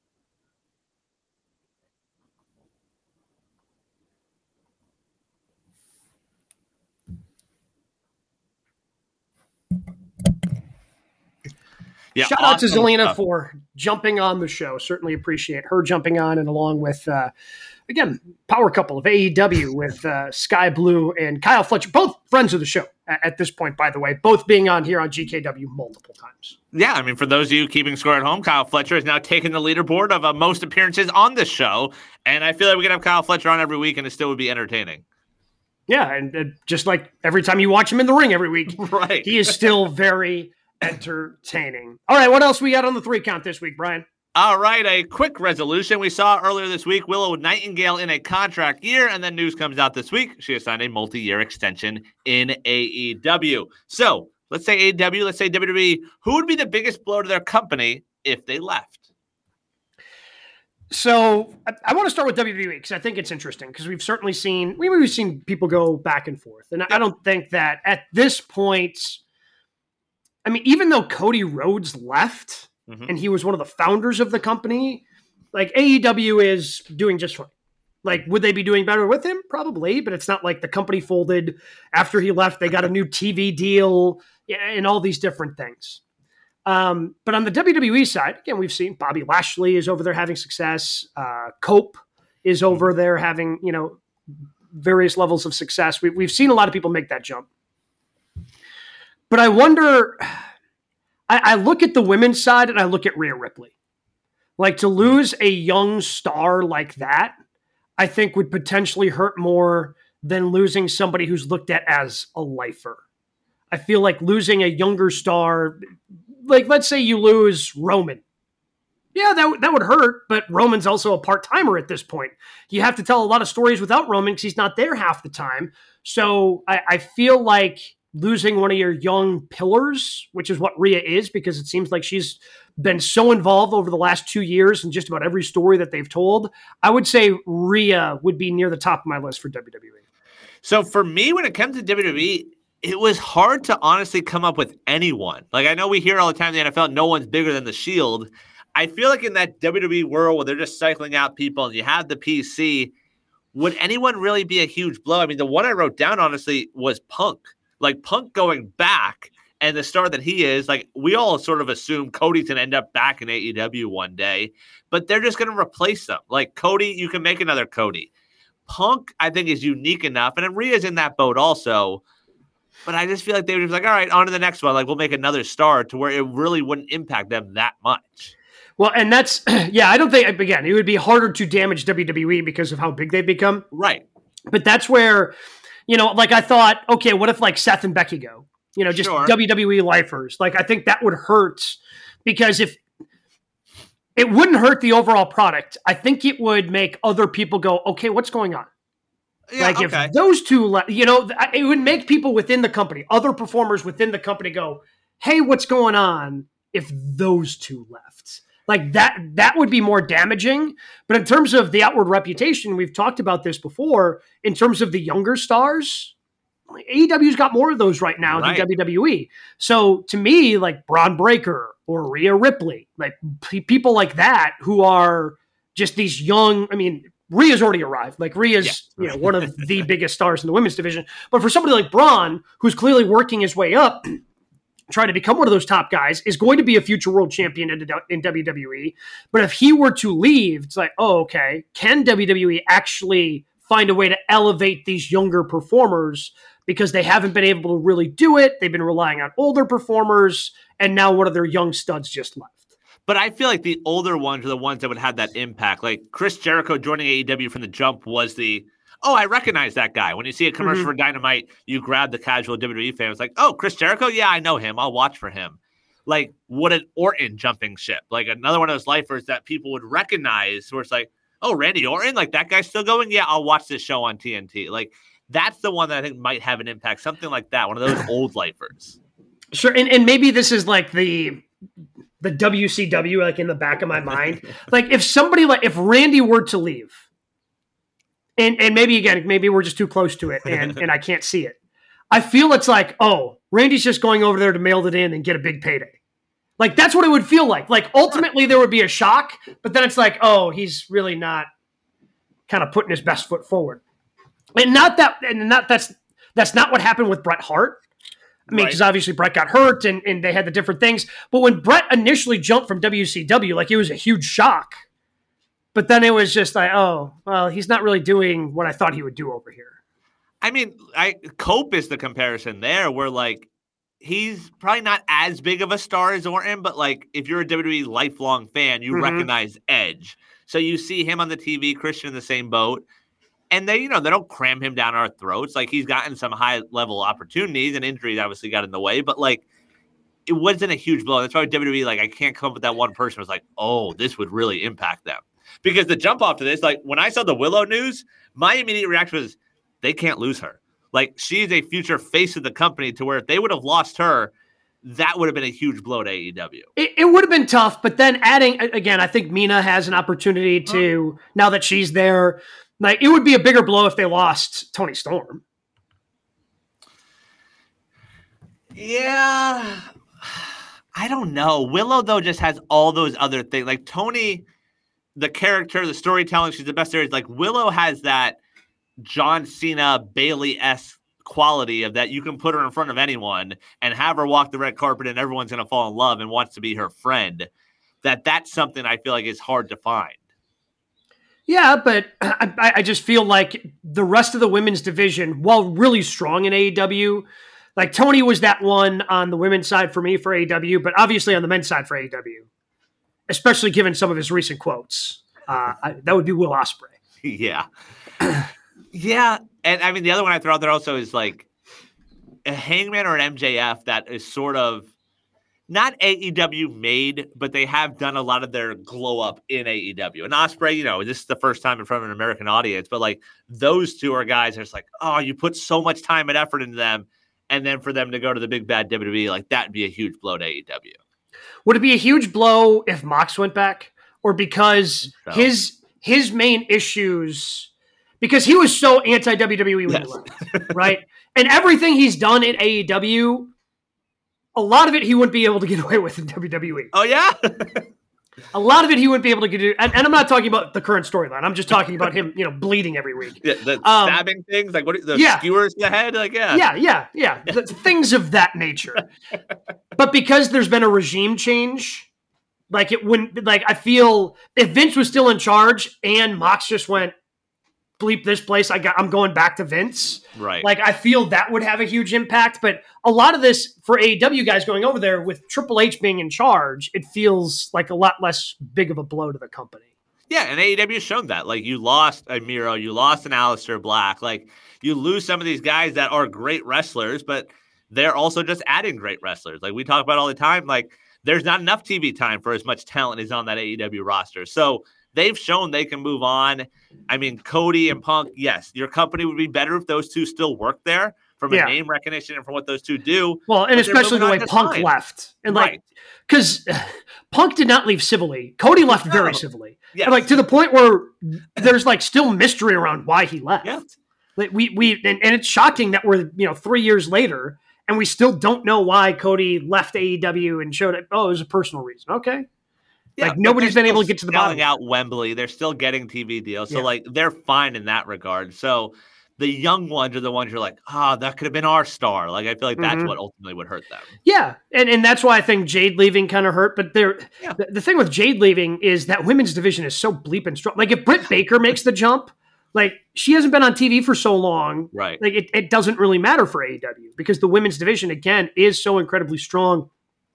Yeah, shout out to Zelina for jumping on the show. Certainly appreciate her jumping on, and along with, again, power couple of AEW with Sky Blue and Kyle Fletcher, both friends of the show at this point, by the way, both being on here on GKW multiple times. Yeah, I mean, for those of you keeping score at home, Kyle Fletcher has now taken the leaderboard of most appearances on this show, and I feel like we can have Kyle Fletcher on every week, and it still would be entertaining. Yeah, and just like every time you watch him in the ring every week, right? He is still very entertaining. All right, what else we got on the 3 count this week, Brian? All right, a quick resolution. We saw earlier this week Willow Nightingale in a contract year, and then news comes out this week. She has signed a multi-year extension in AEW. So let's say AEW, let's say WWE. Who would be the biggest blow to their company if they left? So I want to start with WWE because I think it's interesting because we've certainly seen people go back and forth. And I don't think that at this point, I mean, even though Cody Rhodes left and he was one of the founders of the company, like AEW is doing just fine. Like, would they be doing better with him? Probably, but it's not like the company folded after he left. They got a new TV deal and all these different things. But on the WWE side, again, we've seen Bobby Lashley is over there having success. Cope is over there having, various levels of success. We've seen a lot of people make that jump. But I wonder, I look at the women's side and I look at Rhea Ripley. Like, to lose a young star like that, I think would potentially hurt more than losing somebody who's looked at as a lifer. I feel like losing a younger star, like let's say you lose Roman. Yeah, that would hurt, but Roman's also a part-timer at this point. You have to tell a lot of stories without Roman because he's not there half the time. So I feel like losing one of your young pillars, which is what Rhea is, because it seems like she's been so involved over the last 2 years in just about every story that they've told. I would say Rhea would be near the top of my list for WWE. So for me, when it comes to WWE, it was hard to honestly come up with anyone. Like, I know we hear all the time in the NFL, no one's bigger than the Shield. I feel like in that WWE world where they're just cycling out people and you have the PC, would anyone really be a huge blow? I mean, the one I wrote down, honestly, was Punk. Like, Punk going back and the star that he is, like, we all sort of assume Cody's going to end up back in AEW one day, but they're just going to replace them. Like, Cody, you can make another Cody. Punk, I think, is unique enough, and Rhea's in that boat also, but I just feel like they would be like, all right, on to the next one. Like, we'll make another star to where it really wouldn't impact them that much. Well, and that's, yeah, I don't think, again, it would be harder to damage WWE because of how big they've become. Right. But that's where, you know, like I thought, okay, what if like Seth and Becky go? You know, just Sure. WWE lifers. Like, I think that would hurt because if it wouldn't hurt the overall product, I think it would make other people go, okay, what's going on? Yeah, Like okay. if those two, you know, it would make people within the company, other performers within the company go, hey, what's going on if those two left? Like that would be more damaging. But in terms of the outward reputation, we've talked about this before, in terms of the younger stars, AEW's got more of those right now than WWE. So to me, like Braun Breaker or Rhea Ripley, like people like that who are just these young, I mean, Rhea's already arrived. Like Rhea's, you know, one of the biggest stars in the women's division. But for somebody like Braun, who's clearly working his way up, trying to become one of those top guys, is going to be a future world champion in WWE. But if he were to leave, it's like, oh, okay, can WWE actually find a way to elevate these younger performers because they haven't been able to really do it? They've been relying on older performers, and now one of their young studs just left. But I feel like the older ones are the ones that would have that impact. Like Chris Jericho joining AEW from the jump was the, oh, I recognize that guy. When you see a commercial for Dynamite, you grab the casual WWE fan. It's like, oh, Chris Jericho? Yeah, I know him. I'll watch for him. Like, what an Orton jumping ship. Like, another one of those lifers that people would recognize where it's like, oh, Randy Orton? Like, that guy's still going? Yeah, I'll watch this show on TNT. Like, that's the one that I think might have an impact. Something like that. One of those old lifers. Sure, and maybe this is like the WCW, like in the back of my mind. Like, if Randy were to leave, and maybe, again, maybe we're just too close to it and I can't see it. I feel it's like, oh, Randy's just going over there to mail it in and get a big payday. Like, that's what it would feel like. Like, ultimately, there would be a shock, but then it's like, oh, he's really not kind of putting his best foot forward. That's not what happened with Bret Hart. I mean, because obviously Bret got hurt and they had the different things. But when Bret initially jumped from WCW, like, it was a huge shock. But then it was just like, oh, well, he's not really doing what I thought he would do over here. I mean, Cope is the comparison there where, like, he's probably not as big of a star as Orton, but, like, if you're a WWE lifelong fan, you recognize Edge. So you see him on the TV, Christian in the same boat. And they, you know, they don't cram him down our throats. Like, he's gotten some high-level opportunities, and injuries obviously got in the way. But, like, it wasn't a huge blow. That's why WWE, like, I can't come up with that one person who was like, oh, this would really impact them. Because the jump off to this, like, when I saw the Willow news, my immediate reaction was, they can't lose her. Like, she's a future face of the company to where if they would have lost her, that would have been a huge blow to AEW. It would have been tough, but then adding, again, I think Mina has an opportunity to, now that she's there, like, it would be a bigger blow if they lost Toni Storm. Yeah. I don't know. Willow, though, just has all those other things. Like, Toni, the character, the storytelling, she's the best series. Like, Willow has that John Cena, Bailey-esque quality of that you can put her in front of anyone and have her walk the red carpet and everyone's going to fall in love and wants to be her friend. That's something I feel like is hard to find. Yeah, but I just feel like the rest of the women's division, while really strong in AEW, like Toni was that one on the women's side for me for AEW, but obviously on the men's side for AEW, especially given some of his recent quotes. That would be Will Ospreay. Yeah. Yeah. And I mean, the other one I throw out there also is like a Hangman or an MJF that is sort of not AEW made, but they have done a lot of their glow up in AEW. And Ospreay, you know, this is the first time in front of an American audience, but like those two are guys that's like, oh, you put so much time and effort into them. And then for them to go to the big bad WWE, like that'd be a huge blow to AEW. Would it be a huge blow if Mox went back? Or because his main issues, because he was so anti-WWE when he left, right? And everything he's done in AEW, a lot of it he wouldn't be able to get away with in WWE. Oh, yeah? A lot of it he wouldn't be able to do, and I'm not talking about the current storyline. I'm just talking about him, bleeding every week. Yeah, the stabbing things, like skewers to the head, like yeah, things of that nature. But because there's been a regime change, like it wouldn't, like I feel if Vince was still in charge and Mox just went, bleep this place, I'm going back to Vince. Right. Like I feel that would have a huge impact. But a lot of this for AEW guys going over there with Triple H being in charge, it feels like a lot less big of a blow to the company. Yeah, and AEW has shown that. Like you lost a Miro, you lost an Aleister Black. Like you lose some of these guys that are great wrestlers, but they're also just adding great wrestlers. Like we talk about all the time. Like there's not enough TV time for as much talent as on that AEW roster. So they've shown they can move on. I mean, Cody and Punk, yes, your company would be better if those two still worked there from a name recognition and from what those two do. Well, and especially the way Punk left. And because Punk did not leave civilly. Cody left very civilly. Yes. And to the point where there's still mystery around why he left. Yeah. Like and it's shocking that we're 3 years later and we still don't know why Cody left AEW and showed it. Oh, it was a personal reason. Okay. Yeah, nobody's been able to get to the bottom. Out Wembley, they're still getting TV deals, so they're fine in that regard. So the young ones are the ones you're like, that could have been our star. Like I feel like that's what ultimately would hurt them. Yeah, and that's why I think Jade leaving kind of hurt. But the thing with Jade leaving is that women's division is so bleeping strong. Like if Britt Baker makes the jump, she hasn't been on TV for so long, right? Like it doesn't really matter for AEW because the women's division again is so incredibly strong.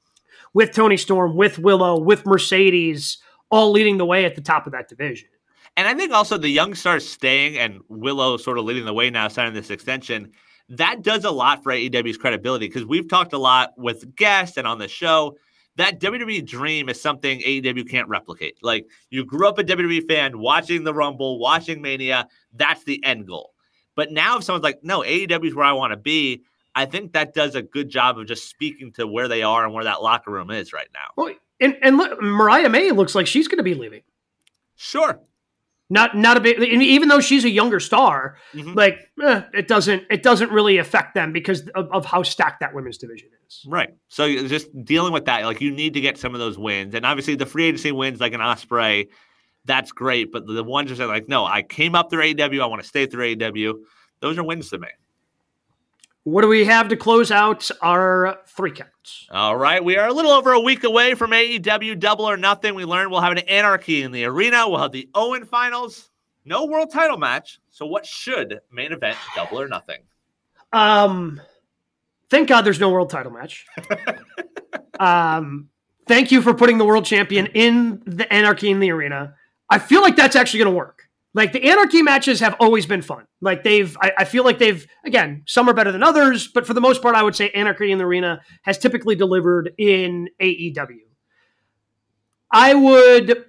With Toni Storm, with Willow, with Mercedes, all leading the way at the top of that division. And I think also the young stars staying and Willow sort of leading the way now, signing this extension, that does a lot for AEW's credibility because we've talked a lot with guests and on the show that WWE dream is something AEW can't replicate. Like you grew up a WWE fan, watching the Rumble, watching Mania, that's the end goal. But now if someone's like, no, AEW is where I want to be, I think that does a good job of just speaking to where they are and where that locker room is right now. Well, and look, Mariah May looks like she's going to be leaving. Sure. Not a big, even though she's a younger star, it doesn't really affect them because of how stacked that women's division is. Right. So just dealing with that, like you need to get some of those wins, and obviously the free agency wins like an Ospreay, that's great. But the ones that are like, no, I came up through AEW, I want to stay through AEW. Those are wins to me. What do we have to close out our 3 counts? All right. We are a little over a week away from AEW Double or Nothing. We learned we'll have an Anarchy in the arena. We'll have the Owen finals. No world title match. So what should main event Double or Nothing? Thank God there's no world title match. Thank you for putting the world champion in the Anarchy in the arena. I feel like that's actually going to work. Like the Anarchy matches have always been fun. Like I feel like again, some are better than others, but for the most part, I would say Anarchy in the arena has typically delivered in AEW. I would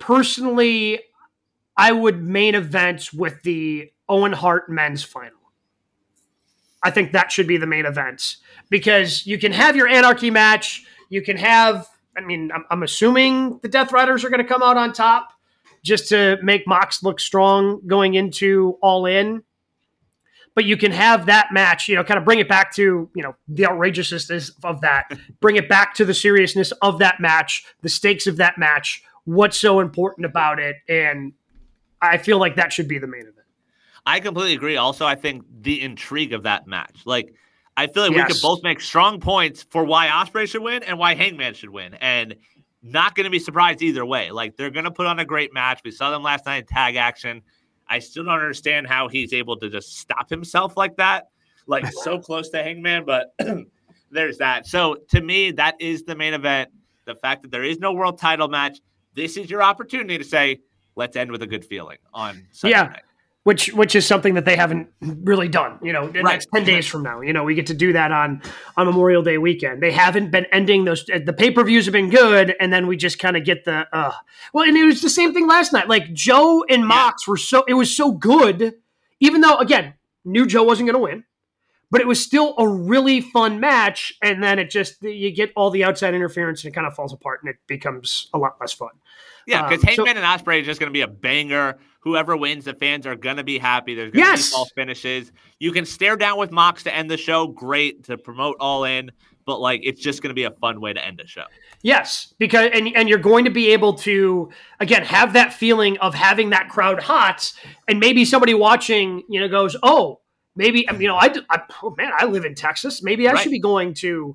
main event with the Owen Hart men's final. I think that should be the main event because you can have your Anarchy match. You can have, I'm assuming the Death Riders are going to come out on top. Just to make Mox look strong going into All In. But you can have that match, kind of bring it back to, the outrageousness of that. Bring it back to the seriousness of that match, the stakes of that match, what's so important about it. And I feel like that should be the main event. I completely agree. Also, I think the intrigue of that match. Like, I feel like we could both make strong points for why Ospreay should win and why Hangman should win. And not going to be surprised either way. Like, they're going to put on a great match. We saw them last night in tag action. I still don't understand how he's able to just stop himself like that. Like, so close to Hangman, but there's that. So, to me, that is the main event. The fact that there is no world title match, this is your opportunity to say, let's end with a good feeling on Sunday night. Which is something that they haven't really done. That's 10 days from now. We get to do that on Memorial Day weekend. They haven't been ending those. The pay-per-views have been good, and then we just kind of get the. Well, and it was the same thing last night. Like Joe and Mox were it was so good, even though again knew Joe wasn't going to win, but it was still a really fun match. And then you get all the outside interference, and it kind of falls apart, and it becomes a lot less fun. Yeah, because Hangman and Ospreay is just going to be a banger. Whoever wins, the fans are going to be happy. There's going to be false finishes. You can stare down with Mox to end the show. Great to promote All In. but like it's just going to be a fun way to end a show. Yes, because and you're going to be able to again have that feeling of having that crowd hot, and maybe somebody watching, goes, oh, maybe I live in Texas. Maybe I should be going to,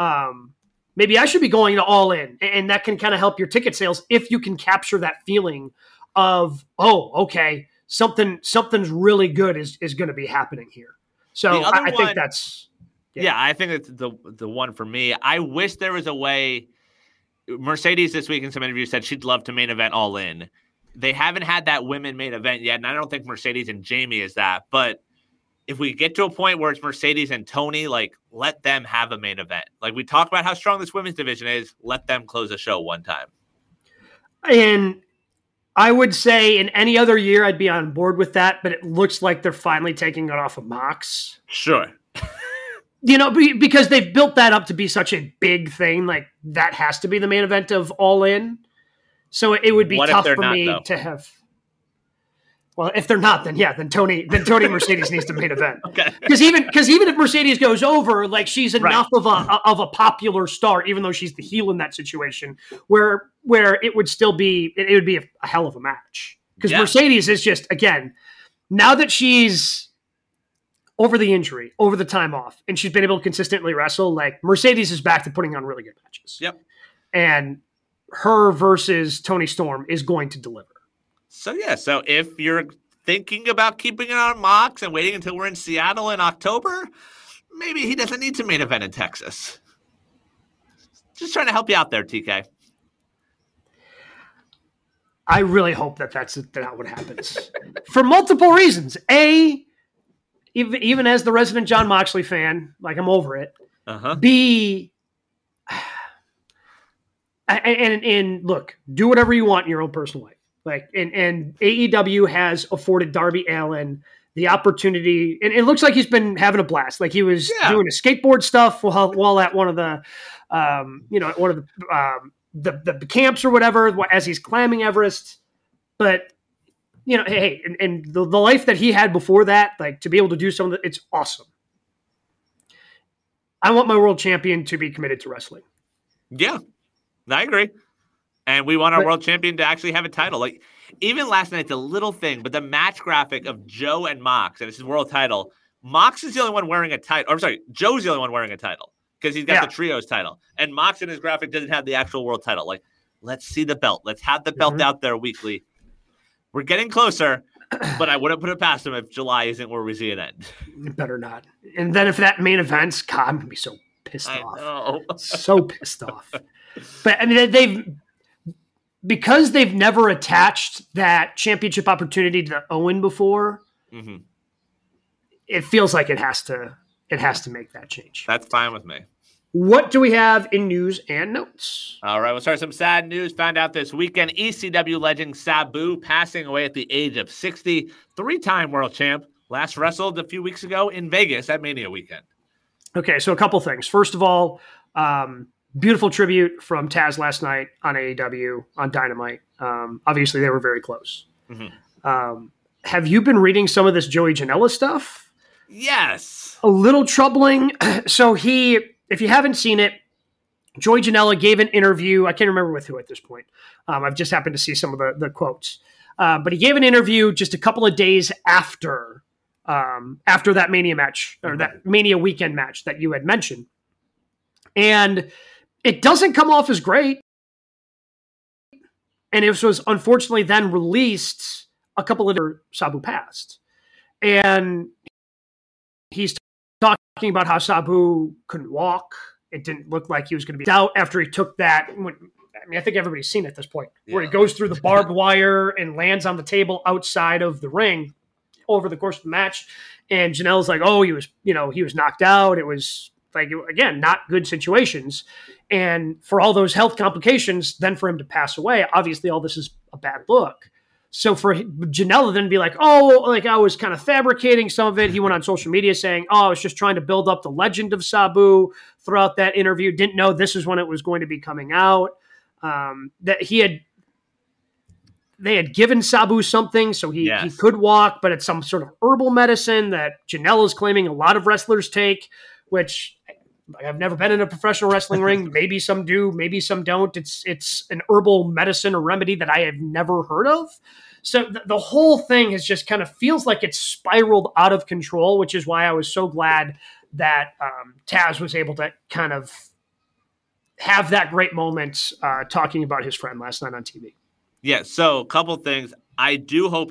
All In, and that can kind of help your ticket sales if you can capture that feeling of, oh, okay, something's really good is going to be happening here. So I think that's. Yeah, I think it's the one for me. I wish there was a way. Mercedes this week in some interviews said she'd love to main event All In. They haven't had that women main event yet, and I don't think Mercedes and Jamie is that. But if we get to a point where it's Mercedes and Tony, like, let them have a main event. Like, we talk about how strong this women's division is. Let them close a show one time. And I would say in any other year, I'd be on board with that, but it looks like they're finally taking it off of Mox. Sure. Because they've built that up to be such a big thing, like that has to be the main event of All In. So it would be tough for me to have. Well, if they're not, then Tony Mercedes needs to main event. Okay. Because even if Mercedes goes over, like she's enough of a popular star, even though she's the heel in that situation, where it would still be it would be a hell of a match. Because Mercedes is just, again, now that she's over the injury, over the time off, and she's been able to consistently wrestle, like Mercedes is back to putting on really good matches. Yep. And her versus Toni Storm is going to deliver. So if you're thinking about keeping it on Mox and waiting until we're in Seattle in October, maybe he doesn't need to main event in Texas. Just trying to help you out there, TK. I really hope that's not what happens. For multiple reasons. A, even as the resident Jon Moxley fan, like I'm over it. Uh-huh. B, and look, do whatever you want in your own personal life. Like, and AEW has afforded Darby Allin the opportunity, and it looks like he's been having a blast. Like he was doing his skateboard stuff while at one of the, the camps or whatever, as he's climbing Everest. But hey, and the life that he had before that, like to be able to do some of it's awesome. I want my world champion to be committed to wrestling. Yeah, I agree. And we want our world champion to actually have a title. Like even last night, it's a little thing, but the match graphic of Joe and Mox, and it's his world title. Mox is the only one wearing a title. I'm sorry, Joe's the only one wearing a title because he's got the trios title. And Mox in his graphic doesn't have the actual world title. Like, let's see the belt. Let's have the belt out there weekly. We're getting closer, but I wouldn't put it past him if July isn't where we see it end. It better not. And then if that main event's, God, I'm going to be so pissed off. Know. So pissed off. But I mean, because they've never attached that championship opportunity to Owen before, it feels like it has to make that change. That's fine with me. What do we have in news and notes? All right, we'll start some sad news. Found out this weekend, ECW legend Sabu passing away at the age of 60. 3-time world champ. Last wrestled a few weeks ago in Vegas at Mania weekend. Okay, so a couple things. First of all, beautiful tribute from Taz last night on AEW, on Dynamite. Obviously, they were very close. Have you been reading some of this Joey Janela stuff? Yes. A little troubling. So if you haven't seen it, Joey Janela gave an interview. I can't remember with who at this point. I've just happened to see some of the quotes. But he gave an interview just a couple of days after that Mania match, or that Mania weekend match that you had mentioned. And it doesn't come off as great. And it was unfortunately then released a couple of years Sabu passed. And he's talking about how Sabu couldn't walk. It didn't look like he was going to be out after he took that. I think everybody's seen it at this point, where he goes through the barbed wire and lands on the table outside of the ring over the course of the match. And Janela's like, oh, he was knocked out. It was like, again, not good situations. And for all those health complications, then for him to pass away, obviously all this is a bad look. So for Janela then to be like, oh, like I was kind of fabricating some of it. He went on social media saying, oh, I was just trying to build up the legend of Sabu throughout that interview. Didn't know this is when it was going to be coming out. That they had given Sabu something so he could walk, but it's some sort of herbal medicine that Janela's claiming a lot of wrestlers take, which Like, I've never been in a professional wrestling ring. Maybe some do, maybe some don't. It's an herbal medicine or remedy that I have never heard of. So the whole thing has just kind of feels like it's spiraled out of control, which is why I was so glad that Taz was able to kind of have that great moment talking about his friend last night on TV. Yeah, so a couple things. I do hope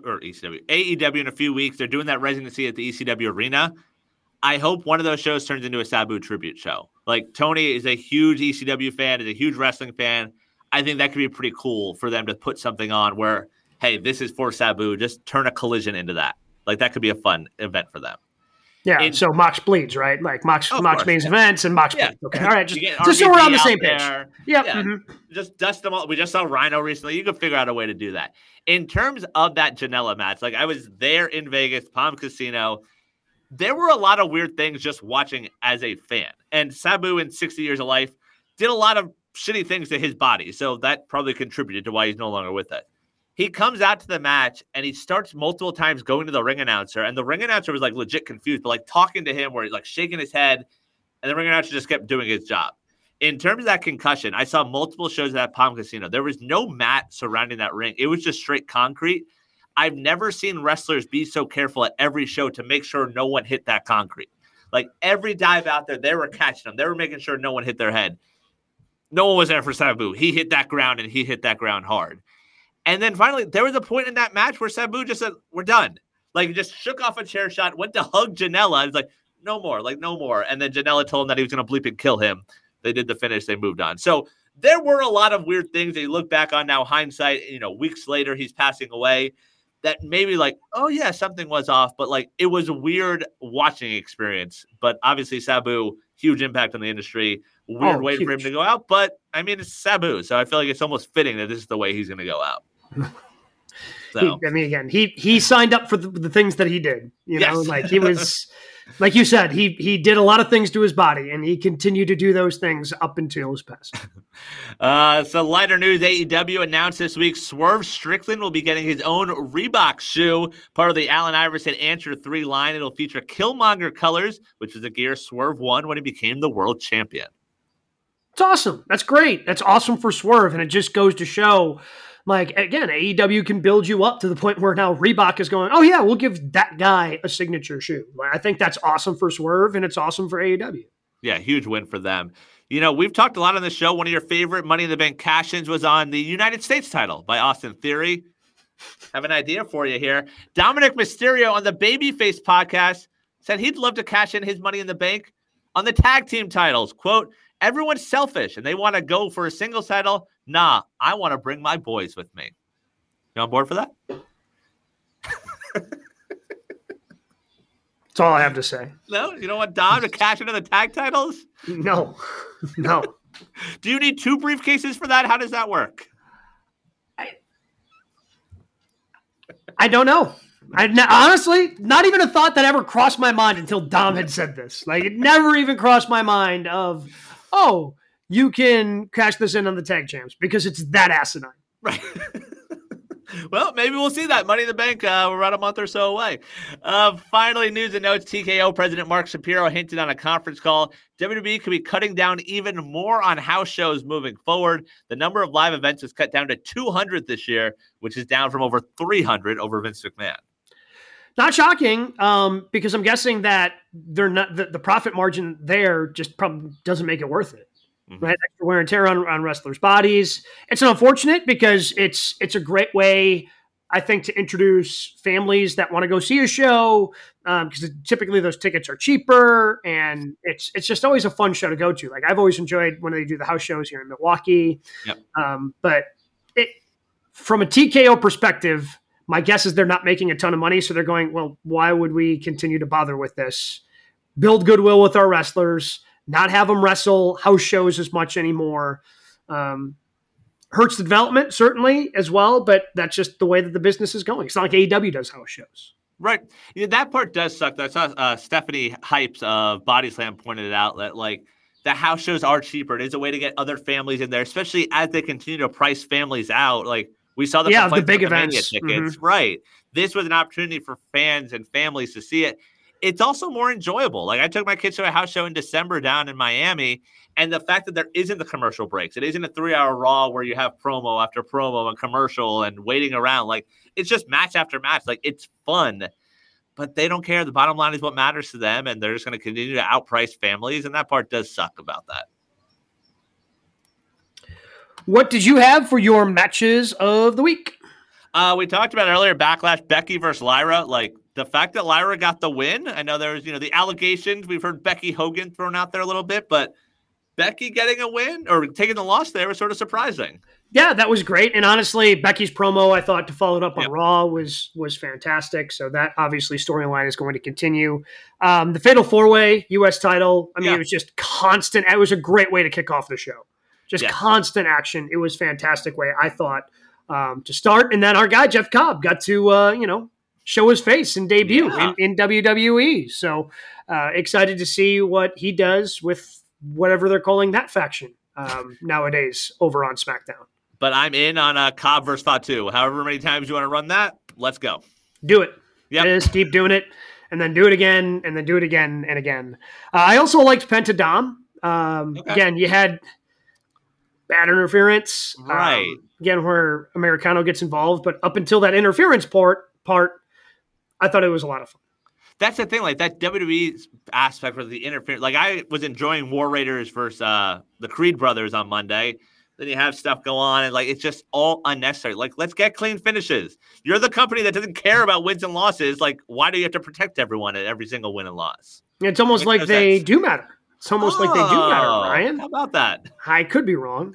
AEW in a few weeks, they're doing that residency at the ECW arena. I hope one of those shows turns into a Sabu tribute show. Like, Tony is a huge ECW fan, is a huge wrestling fan. I think that could be pretty cool for them to put something on where, hey, this is for Sabu. Just turn a collision into that. Like, that could be a fun event for them. Yeah, so Mox bleeds, right? Like Mox mains events and Mox bleeds. Okay, all right, just so we're on the same page. Yep. Yeah, just dust them all. We just saw Rhino recently. You could figure out a way to do that. In terms of that Janela match, like, I was there in Vegas, Palm Casino. There were a lot of weird things just watching as a fan. And Sabu, in 60 years of life, did a lot of shitty things to his body. So that probably contributed to why he's no longer with us. He comes out to the match and he starts multiple times going to the ring announcer. And the ring announcer was like legit confused, but like talking to him where he's like shaking his head. And the ring announcer just kept doing his job. In terms of that concussion, I saw multiple shows at Palm Casino. There was no mat surrounding that ring. It was just straight concrete. I've never seen wrestlers be so careful at every show to make sure no one hit that concrete. Like, every dive out there, they were catching them. They were making sure no one hit their head. No one was there for Sabu. He hit that ground, and he hit that ground hard. And then finally, there was a point in that match where Sabu just said, we're done. Like, he just shook off a chair shot, went to hug Janela. It's like, no more, like, no more. And then Janela told him that he was going to bleep and kill him. They did the finish. They moved on. So there were a lot of weird things that you look back on now, hindsight, weeks later, he's passing away, that maybe like, oh, yeah, something was off. But, like, it was a weird watching experience. But obviously, Sabu, huge impact on the industry. Weird way for him to go out. But, I mean, it's Sabu. So I feel like it's almost fitting that this is the way he's going to go out. So. He signed up for the things that he did. Like, he was, like you said, he did a lot of things to his body, and he continued to do those things up until his passing. So lighter news, AEW announced this week Swerve Strickland will be getting his own Reebok shoe, part of the Allen Iverson Answer 3 line. It'll feature Killmonger colors, which is a gear Swerve won when he became the world champion. It's awesome. That's great. That's awesome for Swerve, and it just goes to show, like, again, AEW can build you up to the point where now Reebok is going, oh, yeah, we'll give that guy a signature shoe. I think that's awesome for Swerve, and it's awesome for AEW. Yeah, huge win for them. We've talked a lot on the show. One of your favorite Money in the Bank cash-ins was on the United States title by Austin Theory. Have an idea for you here. Dominic Mysterio on the Babyface podcast said he'd love to cash in his Money in the Bank on the tag team titles. Quote, everyone's selfish and they want to go for a single title. Nah, I want to bring my boys with me. You on board for that? That's all I have to say. No? You don't want Dom to cash into the tag titles? No. Do you need 2 briefcases for that? How does that work? I don't know. Honestly, not even a thought that ever crossed my mind until Dom had said this. Like, it never even crossed my mind of, oh, you can cash this in on the tag champs because it's that asinine. Right. Well, maybe we'll see that. Money in the Bank. We're about a month or so away. Finally, news and notes. TKO President Mark Shapiro hinted on a conference call WWE could be cutting down even more on house shows moving forward. The number of live events is cut down to 200 this year, which is down from over 300 over Vince McMahon. Not shocking, because I'm guessing that they're not the profit margin there just probably doesn't make it worth it. Mm-hmm. Right, extra wear and tear on wrestlers' bodies. It's unfortunate because it's a great way, I think, to introduce families that want to go see a show, because typically those tickets are cheaper, and it's just always a fun show to go to. Like, I've always enjoyed when they do the house shows here in Milwaukee. Yep. But from a TKO perspective, my guess is they're not making a ton of money, so they're going, well, why would we continue to bother with this? Build goodwill with our wrestlers. Not have them wrestle house shows as much anymore. Hurts the development, certainly, as well, but that's just the way that the business is going. It's not like AEW does house shows. Right. That part does suck. I saw Stephanie Hypes of Body Slam pointed it out that, like, the house shows are cheaper. It is a way to get other families in there, especially as they continue to price families out. Like, we saw the big events tickets. Mm-hmm. Right. This was an opportunity for fans and families to see it. it's also more enjoyable. Like I took my kids to a house show in December down in Miami, and the fact that there isn't the commercial breaks, it isn't a 3-hour Raw where you have promo after promo and commercial and waiting around. Like it's just match after match. Like it's fun, but they don't care. The bottom line is what matters to them, and they're just going to continue to outprice families, and that part does suck about that. What did you have for your matches of the week? We talked about earlier, Backlash, Becky versus Lyra. Like the fact that Lyra got the win, I know there was, the allegations. We've heard Becky Hogan thrown out there a little bit, but Becky getting a win or taking the loss there was sort of surprising. Yeah, that was great. And honestly, Becky's promo, I thought, to follow it up on Raw was fantastic. So that obviously storyline is going to continue. The Fatal 4-Way U.S. title, I mean, it was just constant. It was a great way to kick off the show. Just constant action. It was a fantastic way, I thought, to start. And then our guy, Jeff Cobb, got to, show his face and debut in WWE. So excited to see what he does with whatever they're calling that faction nowadays over on SmackDown. But I'm in on Cobb versus Fatu. However many times you want to run that, let's go. Do it. Yep. Just keep doing it, and then do it again, and then do it again and again. I also liked Penta Dom. Again, you had bad interference. Right. Again, where Americano gets involved. But up until that interference part, I thought it was a lot of fun. That's the thing, like that WWE aspect for the interference. Like I was enjoying War Raiders versus the Creed brothers on Monday. Then you have stuff go on, and like it's just all unnecessary. Like, let's get clean finishes. You're the company that doesn't care about wins and losses. Like, why do you have to protect everyone at every single win and loss? It's almost like they do matter. It's almost like they do matter, Ryan. How about that? I could be wrong.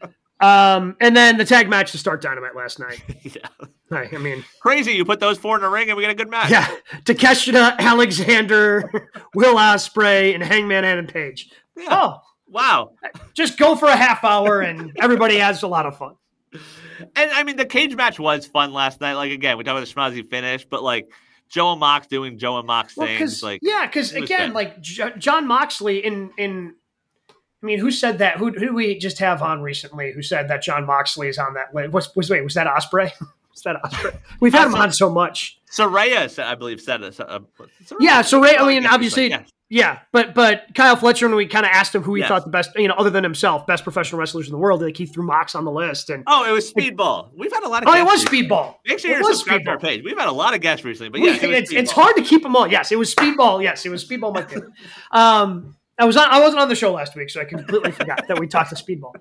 And then the tag match to start Dynamite last night. I mean, crazy. You put those 4 in a ring and we get a good match. Yeah. Takeshita, Alexander, Will Ospreay, and Hangman Adam Page. Yeah. Oh, wow. Just go for a half hour and everybody has a lot of fun. And I mean, the cage match was fun last night. Like, again, we talked about the schmozzy finish, but like Joe and Mox doing Joe and Mox things. Because again, like John Moxley in I mean, who said that? Who did we just have on recently who said that John Moxley is on that list? Was that Ospreay? Was that Ospreay? We've had him on so much. Saraya, I believe, said it. Saraya, I mean, obviously, but Kyle Fletcher, when we kind of asked him who he thought the best, other than himself, best professional wrestlers in the world, like he threw Mox on the list. And it was Speedball. We've had a lot of guests. It was Speedball. Make sure you're subscribed to our page. We've had a lot of guests recently, but it's hard to keep them all. Yes, it was Speedball. Yes, it was Speedball. My favorite. I wasn't on the show last week, so I completely forgot that we talked to Speedball.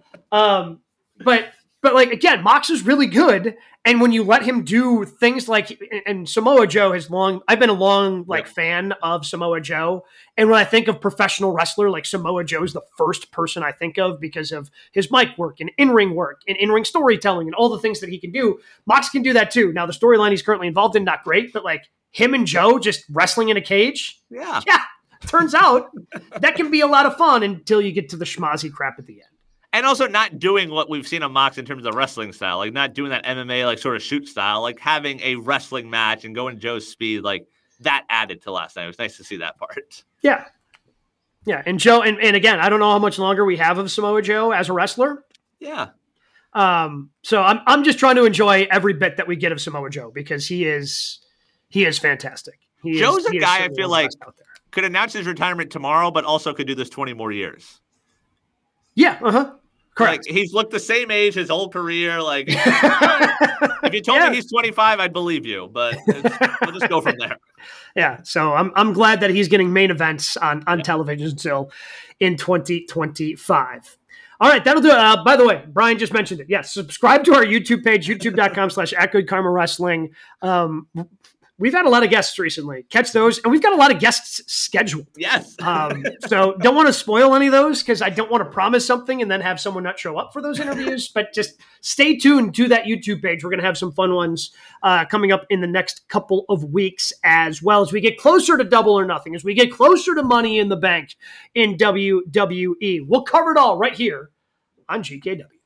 But like again, Mox is really good, and when you let him do things like, and Samoa Joe I've been a long fan of Samoa Joe, and when I think of professional wrestler, like Samoa Joe is the first person I think of because of his mic work and in-ring work and in-ring storytelling and all the things that he can do. Mox can do that too. Now the storyline he's currently involved in, not great, but like him and Joe just wrestling in a cage, yeah. Turns out that can be a lot of fun until you get to the schmozzy crap at the end. And also not doing what we've seen on Mox in terms of wrestling style, like not doing that MMA, like sort of shoot style, like having a wrestling match and going Joe's speed, like that added to last night. It was nice to see that part. Yeah. Yeah. And Joe, and again, I don't know how much longer we have of Samoa Joe as a wrestler. Yeah. So I'm just trying to enjoy every bit that we get of Samoa Joe because he is fantastic. Joe's a guy I feel like could announce his retirement tomorrow, but also could do this 20 more years. Yeah, correct. Like, he's looked the same age his whole career. Like, if you told me he's 25, I'd believe you. But we'll just go from there. Yeah, so I'm glad that he's getting main events on television still in 2025. All right, that'll do it. By the way, Brian just mentioned it. Yes, subscribe to our YouTube page, youtube.com/@GoodKarmaWrestling. We've had a lot of guests recently. Catch those. And we've got a lot of guests scheduled. Yes. So don't want to spoil any of those because I don't want to promise something and then have someone not show up for those interviews. But just stay tuned to that YouTube page. We're going to have some fun ones coming up in the next couple of weeks as well as we get closer to Double or Nothing, as we get closer to Money in the Bank in WWE. We'll cover it all right here on GKW.